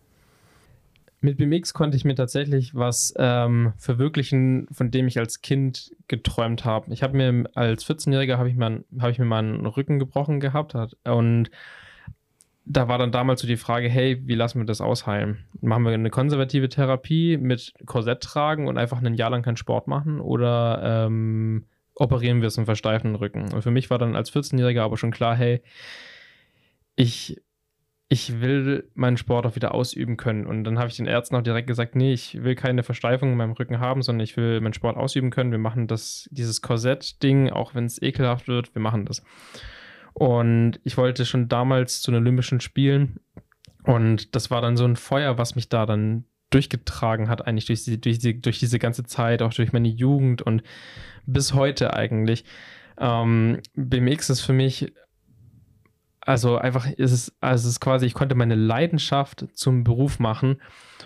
Mit B M X konnte ich mir tatsächlich was ähm, verwirklichen, von dem ich als Kind geträumt habe. Ich habe mir als vierzehnjähriger habe ich, hab ich mir meinen Rücken gebrochen gehabt und da war dann damals so die Frage, hey, wie lassen wir das ausheilen? Machen wir eine konservative Therapie mit Korsett tragen und einfach ein Jahr lang keinen Sport machen oder ähm, operieren wir es und versteifen den Rücken? Und für mich war dann als vierzehnjähriger aber schon klar, hey, ich ich will meinen Sport auch wieder ausüben können. Und dann habe ich den Ärzten auch direkt gesagt, nee, ich will keine Versteifung in meinem Rücken haben, sondern ich will meinen Sport ausüben können. Wir machen das, dieses Korsett-Ding, auch wenn es ekelhaft wird, wir machen das. Und ich wollte schon damals zu den Olympischen Spielen und das war dann so ein Feuer, was mich da dann durchgetragen hat, eigentlich durch, die, durch, die, durch diese ganze Zeit, auch durch meine Jugend und bis heute eigentlich. Ähm, B M X ist für mich Also einfach ist es, also es ist quasi, ich konnte meine Leidenschaft zum Beruf machen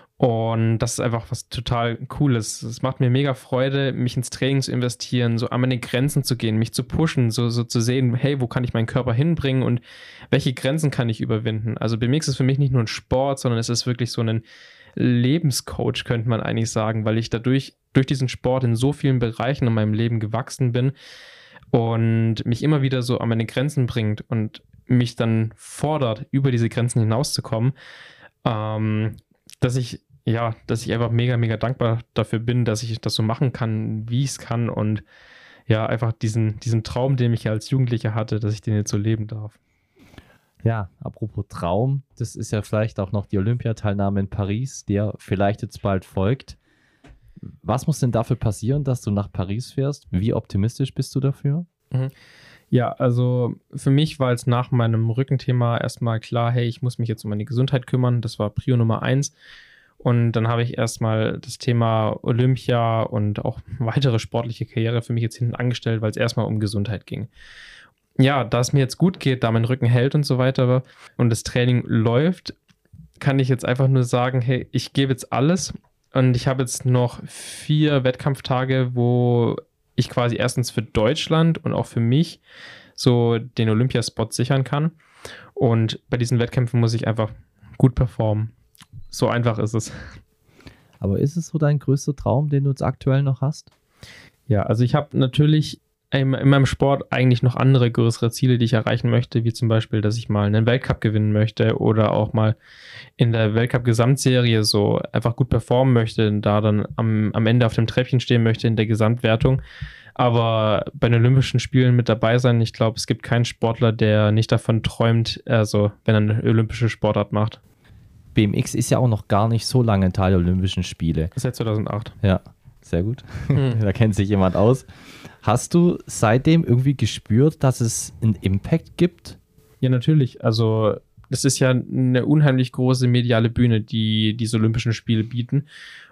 und das ist einfach was total Cooles. Es macht mir mega Freude, mich ins Training zu investieren, so an meine Grenzen zu gehen, mich zu pushen, so, so zu sehen, hey, wo kann ich meinen Körper hinbringen und welche Grenzen kann ich überwinden? Also B M X ist für mich nicht nur ein Sport, sondern es ist wirklich so ein Lebenscoach, könnte man eigentlich sagen, weil ich dadurch, durch diesen Sport in so vielen Bereichen in meinem Leben gewachsen bin und mich immer wieder so an meine Grenzen bringt und mich dann fordert, über diese Grenzen hinauszukommen, ähm, dass ich, ja, dass ich einfach mega, mega dankbar dafür bin, dass ich das so machen kann, wie ich es kann und ja, einfach diesen, diesen Traum, den ich als Jugendlicher hatte, dass ich den jetzt so leben darf. Ja, apropos Traum, das ist ja vielleicht auch noch die Olympiateilnahme in Paris, der vielleicht jetzt bald folgt. Was muss denn dafür passieren, dass du nach Paris fährst? Wie optimistisch bist du dafür? Mhm. Ja, also für mich war jetzt nach meinem Rückenthema erstmal klar, hey, ich muss mich jetzt um meine Gesundheit kümmern. Das war Prio Nummer eins. Und dann habe ich erstmal das Thema Olympia und auch weitere sportliche Karriere für mich jetzt hinten angestellt, weil es erstmal um Gesundheit ging. Ja, da es mir jetzt gut geht, da mein Rücken hält und so weiter und das Training läuft, kann ich jetzt einfach nur sagen, hey, ich gebe jetzt alles und ich habe jetzt noch vier Wettkampftage, wo ich quasi erstens für Deutschland und auch für mich so den Olympiaspot sichern kann. Und bei diesen Wettkämpfen muss ich einfach gut performen. So einfach ist es. Aber ist es so dein größter Traum, den du jetzt aktuell noch hast? Ja, also ich habe natürlich in meinem Sport eigentlich noch andere größere Ziele, die ich erreichen möchte, wie zum Beispiel, dass ich mal einen Weltcup gewinnen möchte oder auch mal in der Weltcup-Gesamtserie so einfach gut performen möchte und da dann am, am Ende auf dem Treppchen stehen möchte in der Gesamtwertung. Aber bei den Olympischen Spielen mit dabei sein, ich glaube, es gibt keinen Sportler, der nicht davon träumt, also wenn er eine olympische Sportart macht. B M X ist ja auch noch gar nicht so lange Teil der Olympischen Spiele. Seit zweitausendacht. Ja, sehr gut. Hm. Da kennt sich jemand aus. Hast du seitdem irgendwie gespürt, dass es einen Impact gibt? Ja, natürlich. Also das ist ja eine unheimlich große mediale Bühne, die diese Olympischen Spiele bieten.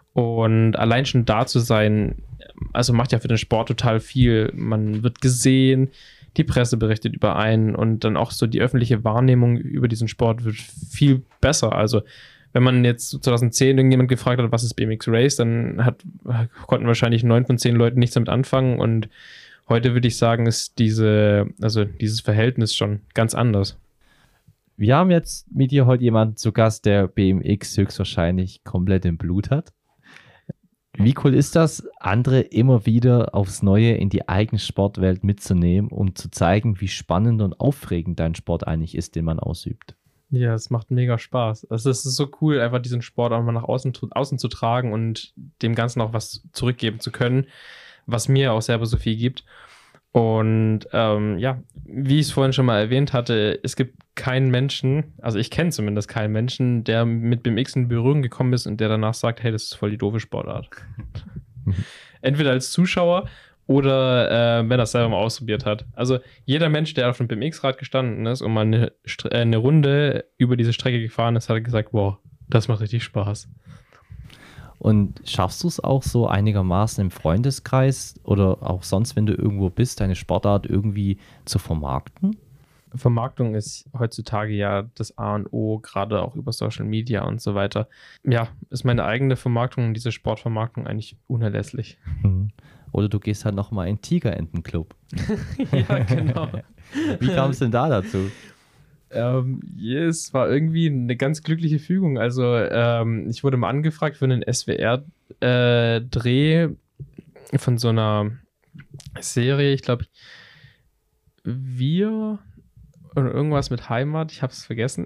Und allein schon da zu sein, also macht ja für den Sport total viel. Man wird gesehen, die Presse berichtet über einen und dann auch so die öffentliche Wahrnehmung über diesen Sport wird viel besser. Also wenn man jetzt zweitausendzehn irgendjemand gefragt hat, was ist B M X Race, dann hat, konnten wahrscheinlich neun von zehn Leuten nichts damit anfangen und heute würde ich sagen, ist diese, also dieses Verhältnis schon ganz anders. wir haben jetzt mit dir heute jemanden zu Gast, der B M X höchstwahrscheinlich komplett im Blut hat. Wie cool ist das, andere immer wieder aufs Neue in die eigene Sportwelt mitzunehmen, um zu zeigen, wie spannend und aufregend dein Sport eigentlich ist, den man ausübt? Ja, es macht mega Spaß. Also es ist so cool, einfach diesen Sport auch mal nach außen, außen zu tragen und dem Ganzen auch was zurückgeben zu können, was mir auch selber so viel gibt. Und ähm, ja, wie ich es vorhin schon mal erwähnt hatte, es gibt keinen Menschen, also ich kenne zumindest keinen Menschen, der mit B M X in Berührung gekommen ist und der danach sagt, hey, das ist voll die doofe Sportart. Entweder als Zuschauer oder äh, wenn er es selber mal ausprobiert hat. Also jeder Mensch, der auf einem B M X-Rad gestanden ist und mal eine, äh, eine Runde über diese Strecke gefahren ist, hat gesagt, wow, das macht richtig Spaß. Und schaffst du es auch so einigermaßen im Freundeskreis oder auch sonst, wenn du irgendwo bist, deine Sportart irgendwie zu vermarkten? Vermarktung ist heutzutage ja das A und O, gerade auch über Social Media und so weiter. Ja, ist meine eigene Vermarktung, diese Sportvermarktung eigentlich unerlässlich. Mhm. Oder du gehst halt nochmal in den Tigerentenclub. Ja, genau. Wie kam es denn da dazu? Ähm, es war irgendwie eine ganz glückliche Fügung. Also ähm, ich wurde mal angefragt für einen S W R-Dreh äh, von so einer Serie, ich glaube, wir oder irgendwas mit Heimat, ich habe es vergessen.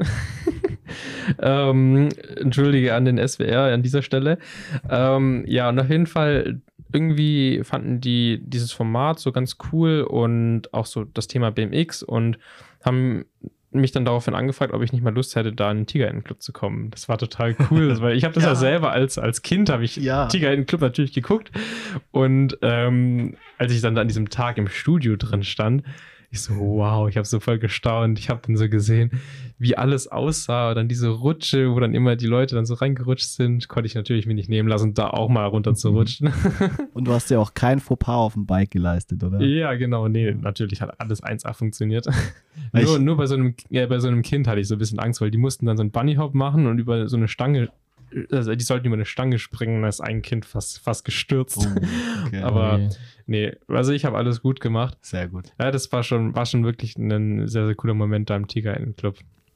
ähm, Entschuldige an den S W R an dieser Stelle. Ähm, ja, und auf jeden Fall irgendwie fanden die dieses Format so ganz cool und auch so das Thema B M X und haben mich dann daraufhin angefragt, ob ich nicht mal Lust hätte, da in den Tigerentenclub zu kommen. Das war total cool, weil ich habe das ja. ja selber als, als Kind, habe ich ja. Tigerentenclub natürlich geguckt und ähm, als ich dann an diesem Tag im Studio drin stand, ich so, wow, ich habe so voll gestaunt. Ich habe dann so gesehen, wie alles aussah. Und dann diese Rutsche, wo dann immer die Leute dann so reingerutscht sind, konnte ich natürlich mir nicht nehmen lassen, da auch mal runter zu rutschen. Und du hast ja auch kein Fauxpas auf dem Bike geleistet, oder? Ja, genau. Nee, natürlich hat alles eins A funktioniert. nur nur bei, so einem, ja, bei so einem Kind hatte ich so ein bisschen Angst, weil die mussten dann so einen Bunnyhop machen und über so eine Stange, also die sollten über eine Stange springen, da ist ein Kind fast, fast gestürzt. Oh, okay. Aber okay. nee, also ich habe alles gut gemacht. Sehr gut. Ja, das war schon, war schon wirklich ein sehr, sehr cooler Moment da im Tigerentenclub.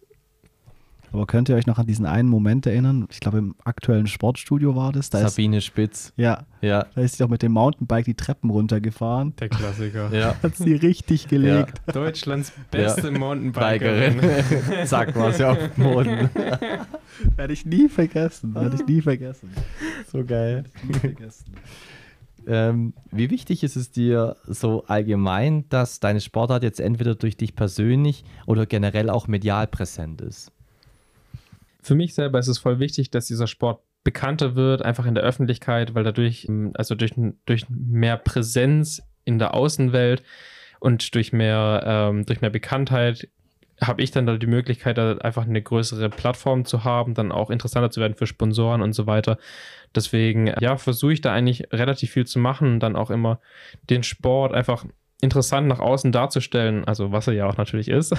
Aber könnt ihr euch noch an diesen einen Moment erinnern? Ich glaube, im aktuellen Sportstudio war das. Da Sabine ist, Spitz. Ja, ja. Da ist sie auch mit dem Mountainbike die Treppen runtergefahren. Der Klassiker. Ja. Hat sie richtig gelegt. Ja. Deutschlands beste ja. Mountainbikerin. Zack, war sie auf dem Boden. Werde ich nie vergessen. Werde ich nie vergessen. So geil. Nie vergessen. Ähm, wie wichtig ist es dir so allgemein, dass deine Sportart jetzt entweder durch dich persönlich oder generell auch medial präsent ist? Für mich selber ist es voll wichtig, dass dieser Sport bekannter wird, einfach in der Öffentlichkeit, weil dadurch, also durch, durch mehr Präsenz in der Außenwelt und durch mehr, ähm, durch mehr Bekanntheit habe ich dann da die Möglichkeit, da einfach eine größere Plattform zu haben, dann auch interessanter zu werden für Sponsoren und so weiter. Deswegen, ja, versuche ich da eigentlich relativ viel zu machen und dann auch immer den Sport einfach interessant nach außen darzustellen, also was er ja auch natürlich ist.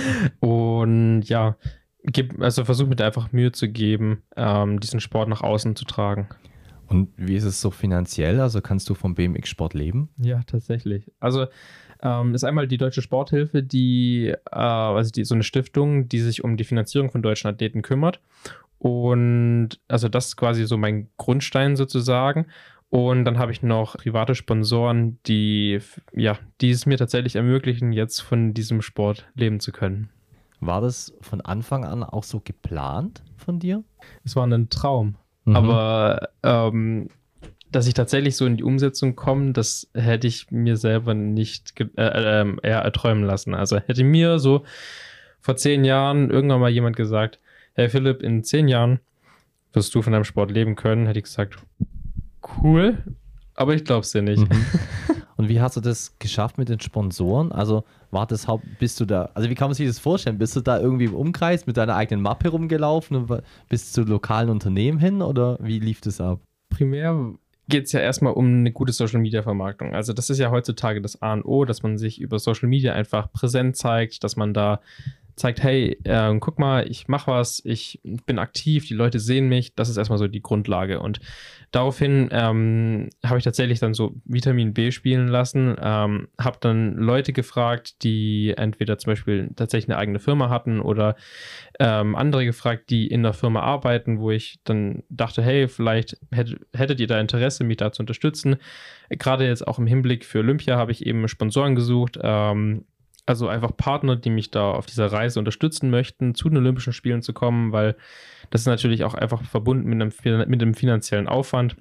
Und ja, also versuche mir da einfach Mühe zu geben, ähm, diesen Sport nach außen zu tragen. Und wie ist es so finanziell? Also kannst du vom B M X-Sport leben? Ja, tatsächlich. Also ähm, ist einmal die Deutsche Sporthilfe, die, äh, also die, so eine Stiftung, die sich um die Finanzierung von deutschen Athleten kümmert. Und also das ist quasi so mein Grundstein sozusagen. Und dann habe ich noch private Sponsoren, die, ja, die es mir tatsächlich ermöglichen, jetzt von diesem Sport leben zu können. War das von Anfang an auch so geplant von dir? Es war ein Traum. Mhm. Aber ähm, dass ich tatsächlich so in die Umsetzung komme, das hätte ich mir selber nicht ge- äh, äh, eher erträumen lassen. Also hätte mir so vor zehn Jahren irgendwann mal jemand gesagt, hey Philipp, in zehn Jahren wirst du von deinem Sport leben können, hätte ich gesagt, cool, aber ich glaube es dir nicht. Mhm. Und wie hast du das geschafft mit den Sponsoren? Also war das Haupt, bist du da, also wie kann man sich das vorstellen? Bist du da irgendwie im Umkreis mit deiner eigenen Mappe rumgelaufen und bist zu lokalen Unternehmen hin oder wie lief das ab? Primär geht es ja erstmal um eine gute Social-Media-Vermarktung. Also das ist ja heutzutage das A und O, dass man sich über Social Media einfach präsent zeigt, dass man da zeigt, hey, äh, guck mal, ich mache was, ich bin aktiv, die Leute sehen mich, das ist erstmal so die Grundlage. Und daraufhin ähm, habe ich tatsächlich dann so Vitamin B spielen lassen, ähm, habe dann Leute gefragt, die entweder zum Beispiel tatsächlich eine eigene Firma hatten oder ähm, andere gefragt, die in der Firma arbeiten, wo ich dann dachte, hey, vielleicht hätt, hättet ihr da Interesse, mich da zu unterstützen. Gerade jetzt auch im Hinblick für Olympia habe ich eben Sponsoren gesucht, ähm, also einfach Partner, die mich da auf dieser Reise unterstützen möchten, zu den Olympischen Spielen zu kommen, weil das ist natürlich auch einfach verbunden mit einem, mit einem finanziellen Aufwand.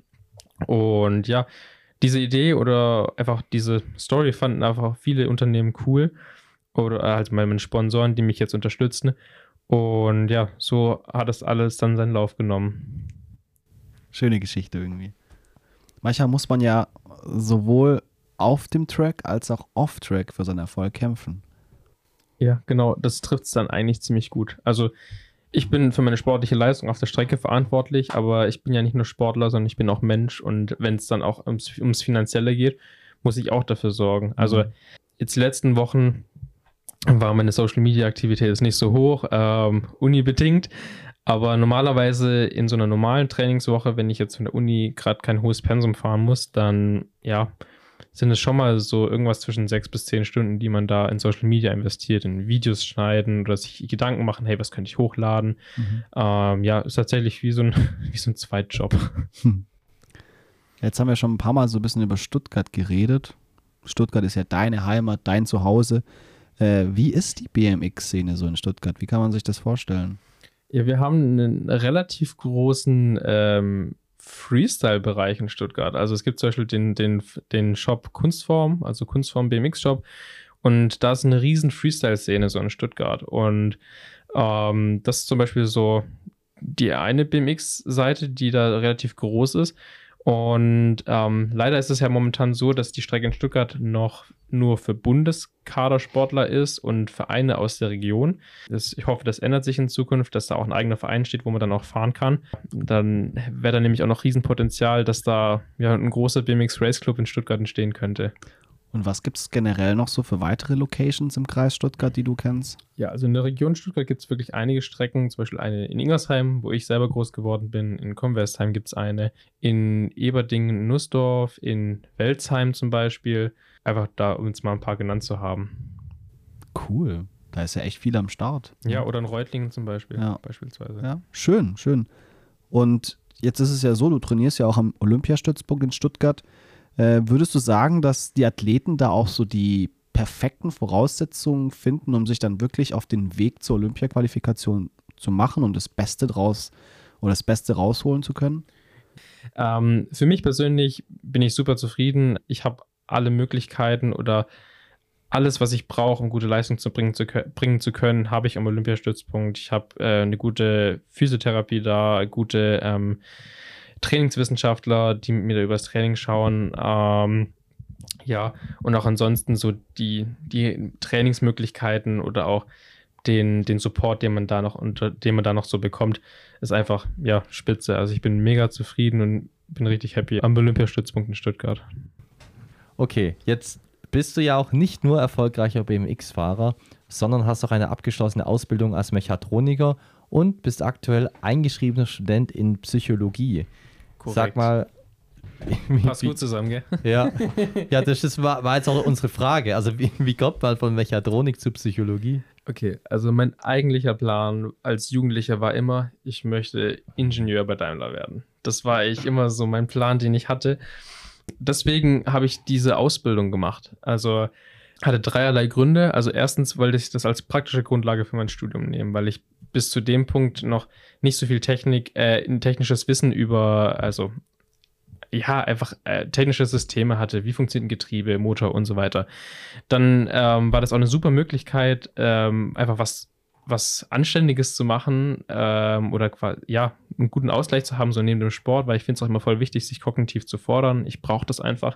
Und ja, diese Idee oder einfach diese Story fanden einfach viele Unternehmen cool oder halt meine Sponsoren, die mich jetzt unterstützen. Und ja, so hat das alles dann seinen Lauf genommen. Schöne Geschichte irgendwie. Manchmal muss man ja sowohl auf dem Track als auch off-Track für seinen Erfolg kämpfen. Ja, genau, das trifft es dann eigentlich ziemlich gut. Also ich bin für meine sportliche Leistung auf der Strecke verantwortlich, aber ich bin ja nicht nur Sportler, sondern ich bin auch Mensch und wenn es dann auch ums, ums Finanzielle geht, muss ich auch dafür sorgen. Also jetzt die letzten Wochen war meine Social-Media-Aktivität jetzt nicht so hoch, ähm, Uni-bedingt, aber normalerweise in so einer normalen Trainingswoche, wenn ich jetzt von der Uni gerade kein hohes Pensum fahren muss, dann ja, sind es schon mal so irgendwas zwischen sechs bis zehn Stunden, die man da in Social Media investiert, in Videos schneiden oder sich Gedanken machen, hey, was könnte ich hochladen? Mhm. Ähm, ja, ist tatsächlich wie so ein, wie so ein Zweitjob. Hm. Jetzt haben wir schon ein paar Mal so ein bisschen über Stuttgart geredet. Stuttgart ist ja deine Heimat, dein Zuhause. Äh, wie ist die B M X-Szene so in Stuttgart? Wie kann man sich das vorstellen? Ja, wir haben einen relativ großen ähm, Freestyle-Bereich in Stuttgart. Also es gibt zum Beispiel den, den, den Shop Kunstform, also Kunstform B M X-Shop und da ist eine riesen Freestyle-Szene so in Stuttgart und ähm, das ist zum Beispiel so die eine B M X-Seite, die da relativ groß ist und ähm, leider ist es ja momentan so, dass die Strecke in Stuttgart noch nur für Bundeskadersportler ist und Vereine aus der Region. Das, ich hoffe, das ändert sich in Zukunft, dass da auch ein eigener Verein steht, wo man dann auch fahren kann. Dann wäre da nämlich auch noch Riesenpotenzial, dass da ja ein großer B M X Race Club in Stuttgart entstehen könnte. Und was gibt es generell noch so für weitere Locations im Kreis Stuttgart, die du kennst? Ja, also in der Region Stuttgart gibt es wirklich einige Strecken, zum Beispiel eine in Ingersheim, wo ich selber groß geworden bin, in Comwestheim gibt es eine, in Eberdingen, Nussdorf, in Welzheim zum Beispiel, einfach da, um uns mal ein paar genannt zu haben. Cool, da ist ja echt viel am Start. Ja, oder in Reutlingen zum Beispiel, ja. beispielsweise. Ja, schön, schön. Und jetzt ist es ja so, du trainierst ja auch am Olympiastützpunkt in Stuttgart. Äh, würdest du sagen, dass die Athleten da auch so die perfekten Voraussetzungen finden, um sich dann wirklich auf den Weg zur Olympiaqualifikation zu machen und das Beste draus oder das Beste rausholen zu können? Ähm, für mich persönlich bin ich super zufrieden. Ich habe alle Möglichkeiten oder alles, was ich brauche, um gute Leistung zu bringen zu, bringen zu können, habe ich am Olympiastützpunkt. Ich habe äh, eine gute Physiotherapie da, gute ähm, Trainingswissenschaftler, die mit mir da über das Training schauen. Ähm, ja, und auch ansonsten so die, die Trainingsmöglichkeiten oder auch den, den Support, den man da noch unter, den man da noch so bekommt, ist einfach, ja, spitze. Also ich bin mega zufrieden und bin richtig happy am Olympiastützpunkt in Stuttgart. Okay, jetzt bist du ja auch nicht nur erfolgreicher B M X-Fahrer, sondern hast auch eine abgeschlossene Ausbildung als Mechatroniker und bist aktuell eingeschriebener Student in Psychologie. Korrekt. Sag mal, wie, passt gut zusammen, gell? Ja, ja das ist, war, war jetzt auch unsere Frage. Also wie, wie kommt man von Mechatronik zu Psychologie? Okay, also mein eigentlicher Plan als Jugendlicher war immer, ich möchte Ingenieur bei Daimler werden. Das war ich immer so mein Plan, den ich hatte. Deswegen habe ich diese Ausbildung gemacht. Also hatte dreierlei Gründe. Also erstens wollte ich das als praktische Grundlage für mein Studium nehmen, weil ich bis zu dem Punkt noch nicht so viel Technik, äh, technisches Wissen über, also ja, einfach äh, technische Systeme hatte, wie funktioniert ein Getriebe, Motor und so weiter. Dann ähm, war das auch eine super Möglichkeit, ähm, einfach was, was Anständiges zu machen ähm, oder quasi, ja, einen guten Ausgleich zu haben, so neben dem Sport, weil ich finde es auch immer voll wichtig, sich kognitiv zu fordern. Ich brauche das einfach.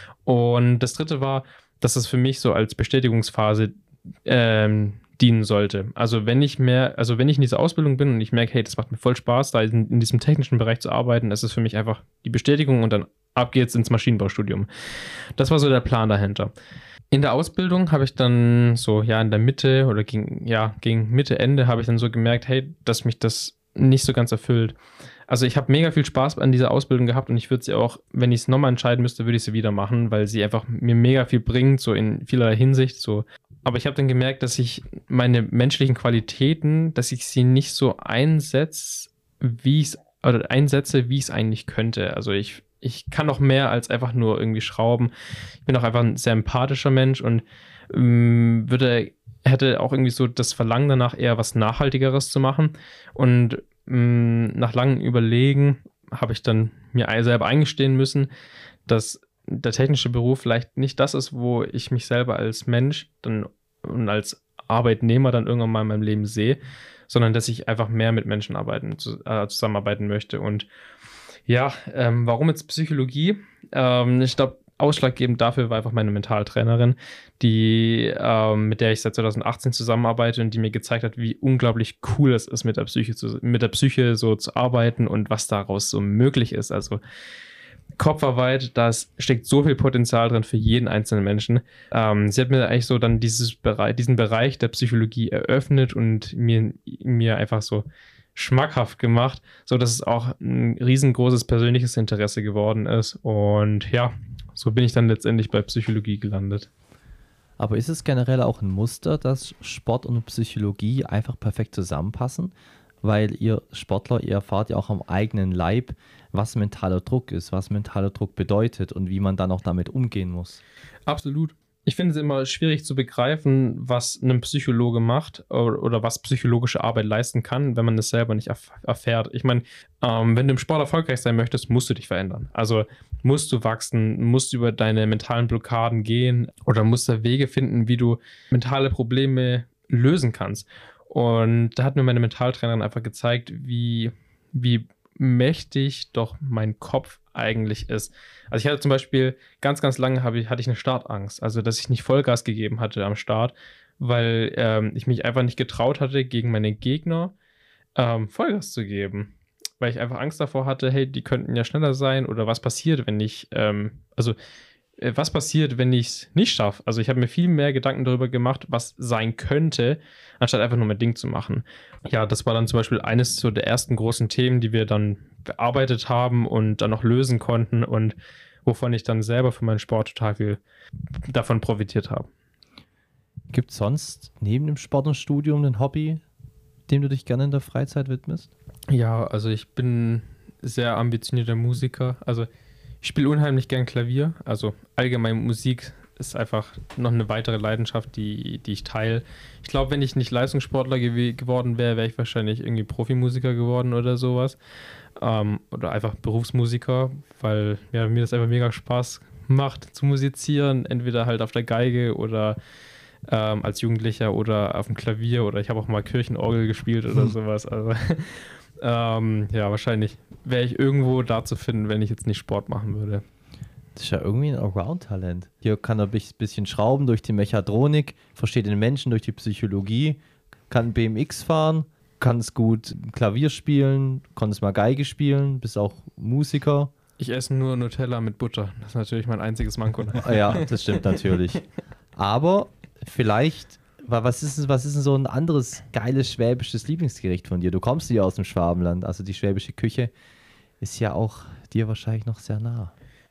Und das dritte war, dass es für mich so als Bestätigungsphase ähm, dienen sollte. Also wenn ich mehr, also wenn ich in dieser Ausbildung bin und ich merke, hey, das macht mir voll Spaß, da in, in diesem technischen Bereich zu arbeiten, das ist für mich einfach die Bestätigung und dann ab geht's ins Maschinenbaustudium. Das war so der Plan dahinter. In der Ausbildung habe ich dann so, ja, in der Mitte oder gegen, ja, gegen Mitte, Ende habe ich dann so gemerkt, hey, dass mich das nicht so ganz erfüllt. Also ich habe mega viel Spaß an dieser Ausbildung gehabt und ich würde sie auch, wenn ich es nochmal entscheiden müsste, würde ich sie wieder machen, weil sie einfach mir mega viel bringt, so in vielerlei Hinsicht, so. Aber ich habe dann gemerkt, dass ich meine menschlichen Qualitäten, dass ich sie nicht so einsetze, wie ich es, oder einsetze, wie ich es eigentlich könnte. Also ich Ich kann noch mehr als einfach nur irgendwie schrauben. Ich bin auch einfach ein sehr empathischer Mensch und ähm, würde, hätte auch irgendwie so das Verlangen danach, eher was Nachhaltigeres zu machen. Und ähm, nach langem Überlegen habe ich dann mir selber eingestehen müssen, dass der technische Beruf vielleicht nicht das ist, wo ich mich selber als Mensch dann und als Arbeitnehmer dann irgendwann mal in meinem Leben sehe, sondern dass ich einfach mehr mit Menschen arbeiten, zu, äh, zusammenarbeiten möchte. Und ja, ähm, warum jetzt Psychologie? Ähm, ich glaube, ausschlaggebend dafür war einfach meine Mentaltrainerin, die, ähm, mit der ich seit zwanzig achtzehn zusammenarbeite und die mir gezeigt hat, wie unglaublich cool es ist, mit der Psyche, zu, mit der Psyche so zu arbeiten und was daraus so möglich ist. Also Kopfarbeit, da steckt so viel Potenzial drin für jeden einzelnen Menschen. Ähm, sie hat mir eigentlich so dann dieses Bereich, diesen Bereich der Psychologie eröffnet und mir, mir einfach so schmackhaft gemacht, so dass es auch ein riesengroßes persönliches Interesse geworden ist. Und ja, so bin ich dann letztendlich bei Psychologie gelandet. Aber ist es generell auch ein Muster, dass Sport und Psychologie einfach perfekt zusammenpassen? Weil ihr Sportler, ihr erfahrt ja auch am eigenen Leib, was mentaler Druck ist, was mentaler Druck bedeutet und wie man dann auch damit umgehen muss. Absolut. Ich finde es immer schwierig zu begreifen, was ein Psychologe macht oder, oder was psychologische Arbeit leisten kann, wenn man das selber nicht erf- erfährt. Ich meine, ähm, wenn du im Sport erfolgreich sein möchtest, musst du dich verändern. Also musst du wachsen, musst über deine mentalen Blockaden gehen oder musst da Wege finden, wie du mentale Probleme lösen kannst. Und da hat mir meine Mentaltrainerin einfach gezeigt, wie, wie mächtig doch mein Kopf eigentlich ist. Also ich hatte zum Beispiel ganz, ganz lange habe ich, hatte ich eine Startangst, also dass ich nicht Vollgas gegeben hatte am Start, weil ähm, ich mich einfach nicht getraut hatte, gegen meine Gegner ähm, Vollgas zu geben, weil ich einfach Angst davor hatte, hey, die könnten ja schneller sein oder was passiert, wenn ich, ähm, also äh, was passiert, wenn ich es nicht schaffe. Also ich habe mir viel mehr Gedanken darüber gemacht, was sein könnte, anstatt einfach nur mein Ding zu machen. Ja, das war dann zum Beispiel eines so der ersten großen Themen, die wir dann bearbeitet haben und dann noch lösen konnten und wovon ich dann selber für meinen Sport total viel davon profitiert habe. Gibt es sonst neben dem Sport und Studium ein Hobby, dem du dich gerne in der Freizeit widmest? Ja, also ich bin sehr ambitionierter Musiker. Also ich spiele unheimlich gern Klavier. Also allgemein Musik ist einfach noch eine weitere Leidenschaft, die, die ich teile. Ich glaube, wenn ich nicht Leistungssportler gew- geworden wäre, wäre ich wahrscheinlich irgendwie Profimusiker geworden oder sowas. Ähm, oder einfach Berufsmusiker, weil ja, mir das einfach mega Spaß macht zu musizieren. Entweder halt auf der Geige oder ähm, als Jugendlicher oder auf dem Klavier oder ich habe auch mal Kirchenorgel gespielt oder hm. sowas. Also ähm, ja, wahrscheinlich wäre ich irgendwo da zu finden, wenn ich jetzt nicht Sport machen würde. Das ist ja irgendwie ein Allround-Talent. Hier kann er ein bisschen schrauben durch die Mechatronik, versteht den Menschen durch die Psychologie, kann B M X fahren, kann es gut Klavier spielen, kann es mal Geige spielen, bist auch Musiker. Ich esse nur Nutella mit Butter. Das ist natürlich mein einziges Manko. Ja, das stimmt natürlich. Aber vielleicht, was ist, was ist denn so ein anderes geiles schwäbisches Lieblingsgericht von dir? Du kommst ja aus dem Schwabenland, also die schwäbische Küche ist ja auch dir wahrscheinlich noch sehr nah.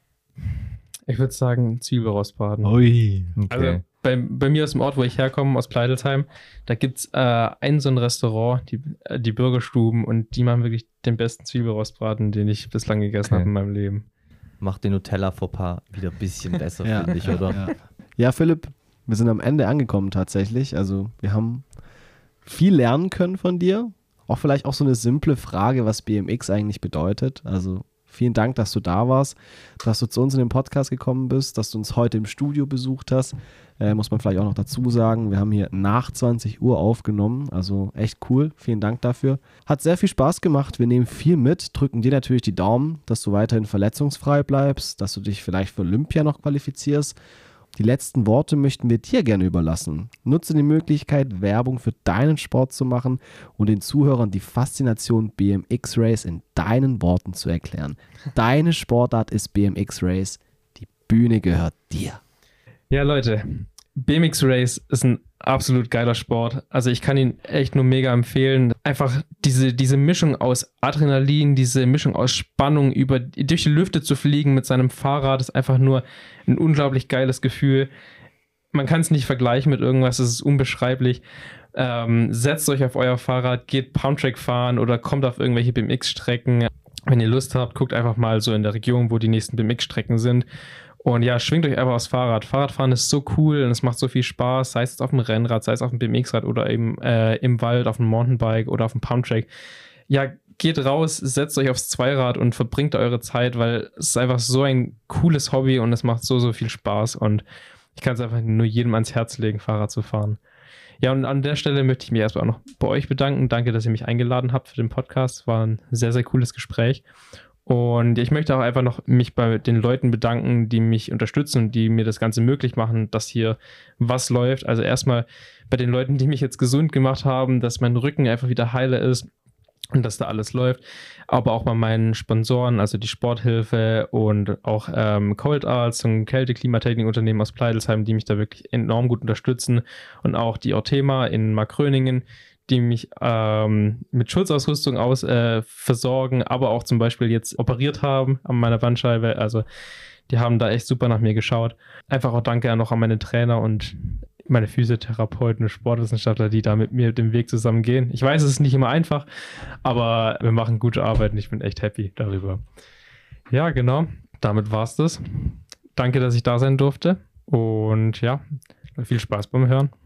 Ich würde sagen Zwiebelrostbraten. Ui. Okay. Also bei, bei mir aus dem Ort, wo ich herkomme, aus Pleidelsheim, da gibt es äh, ein so ein Restaurant, die, äh, die Bürgerstuben, und die machen wirklich den besten Zwiebelrostbraten, den ich bislang gegessen Okay. habe in meinem Leben. Macht den Nutella-Fauxpas wieder ein bisschen besser, Ja. finde ich, oder? Ja. Ja, Philipp, wir sind am Ende angekommen tatsächlich. Also wir haben viel lernen können von dir. Auch vielleicht auch so eine simple Frage, was B M X eigentlich bedeutet. Also vielen Dank, dass du da warst, dass du zu uns in den Podcast gekommen bist, dass du uns heute im Studio besucht hast. Äh, muss man vielleicht auch noch dazu sagen, wir haben hier nach zwanzig Uhr aufgenommen, also echt cool. Vielen Dank dafür. Hat sehr viel Spaß gemacht, wir nehmen viel mit, drücken dir natürlich die Daumen, dass du weiterhin verletzungsfrei bleibst, dass du dich vielleicht für Olympia noch qualifizierst Die letzten Worte möchten wir dir gerne überlassen. Nutze die Möglichkeit, Werbung für deinen Sport zu machen und den Zuhörern die Faszination B M X Race in deinen Worten zu erklären. Deine Sportart ist B M X Race. Die Bühne gehört dir. Ja, Leute, B M X Race ist ein absolut geiler Sport. Also ich kann ihn echt nur mega empfehlen. Einfach diese, diese Mischung aus Adrenalin, diese Mischung aus Spannung, über, durch die Lüfte zu fliegen mit seinem Fahrrad, ist einfach nur ein unglaublich geiles Gefühl. Man kann es nicht vergleichen mit irgendwas, es ist unbeschreiblich. Ähm, setzt euch auf euer Fahrrad, geht Pumptrack fahren oder kommt auf irgendwelche B M X-Strecken. Wenn ihr Lust habt, guckt einfach mal so in der Region, wo die nächsten B M X-Strecken sind. Und ja, schwingt euch einfach aufs Fahrrad. Fahrradfahren ist so cool und es macht so viel Spaß, sei es auf dem Rennrad, sei es auf dem B M X-Rad oder eben äh, im Wald, auf dem Mountainbike oder auf dem Pumptrack. Ja, geht raus, setzt euch aufs Zweirad und verbringt eure Zeit, weil es ist einfach so ein cooles Hobby und es macht so, so viel Spaß. Und ich kann es einfach nur jedem ans Herz legen, Fahrrad zu fahren. Ja, und an der Stelle möchte ich mich erstmal auch noch bei euch bedanken. Danke, dass ihr mich eingeladen habt für den Podcast. War ein sehr, sehr cooles Gespräch. Und ich möchte auch einfach noch mich bei den Leuten bedanken, die mich unterstützen und die mir das Ganze möglich machen, dass hier was läuft. Also erstmal bei den Leuten, die mich jetzt gesund gemacht haben, dass mein Rücken einfach wieder heile ist und dass da alles läuft. Aber auch bei meinen Sponsoren, also die Sporthilfe und auch ähm, Cold Arts, ein Kälte-Klimatechnik-Unternehmen aus Pleidelsheim, die mich da wirklich enorm gut unterstützen. Und auch die Orthema in Markgröningen, die mich ähm, mit Schutzausrüstung aus, äh, versorgen, aber auch zum Beispiel jetzt operiert haben an meiner Bandscheibe. Also die haben da echt super nach mir geschaut. Einfach auch danke noch an meine Trainer und meine Physiotherapeuten und Sportwissenschaftler, die da mit mir den Weg zusammen gehen. Ich weiß, es ist nicht immer einfach, aber wir machen gute Arbeit und ich bin echt happy darüber. Ja, genau. Damit war's das. Danke, dass ich da sein durfte und ja, viel Spaß beim Hören.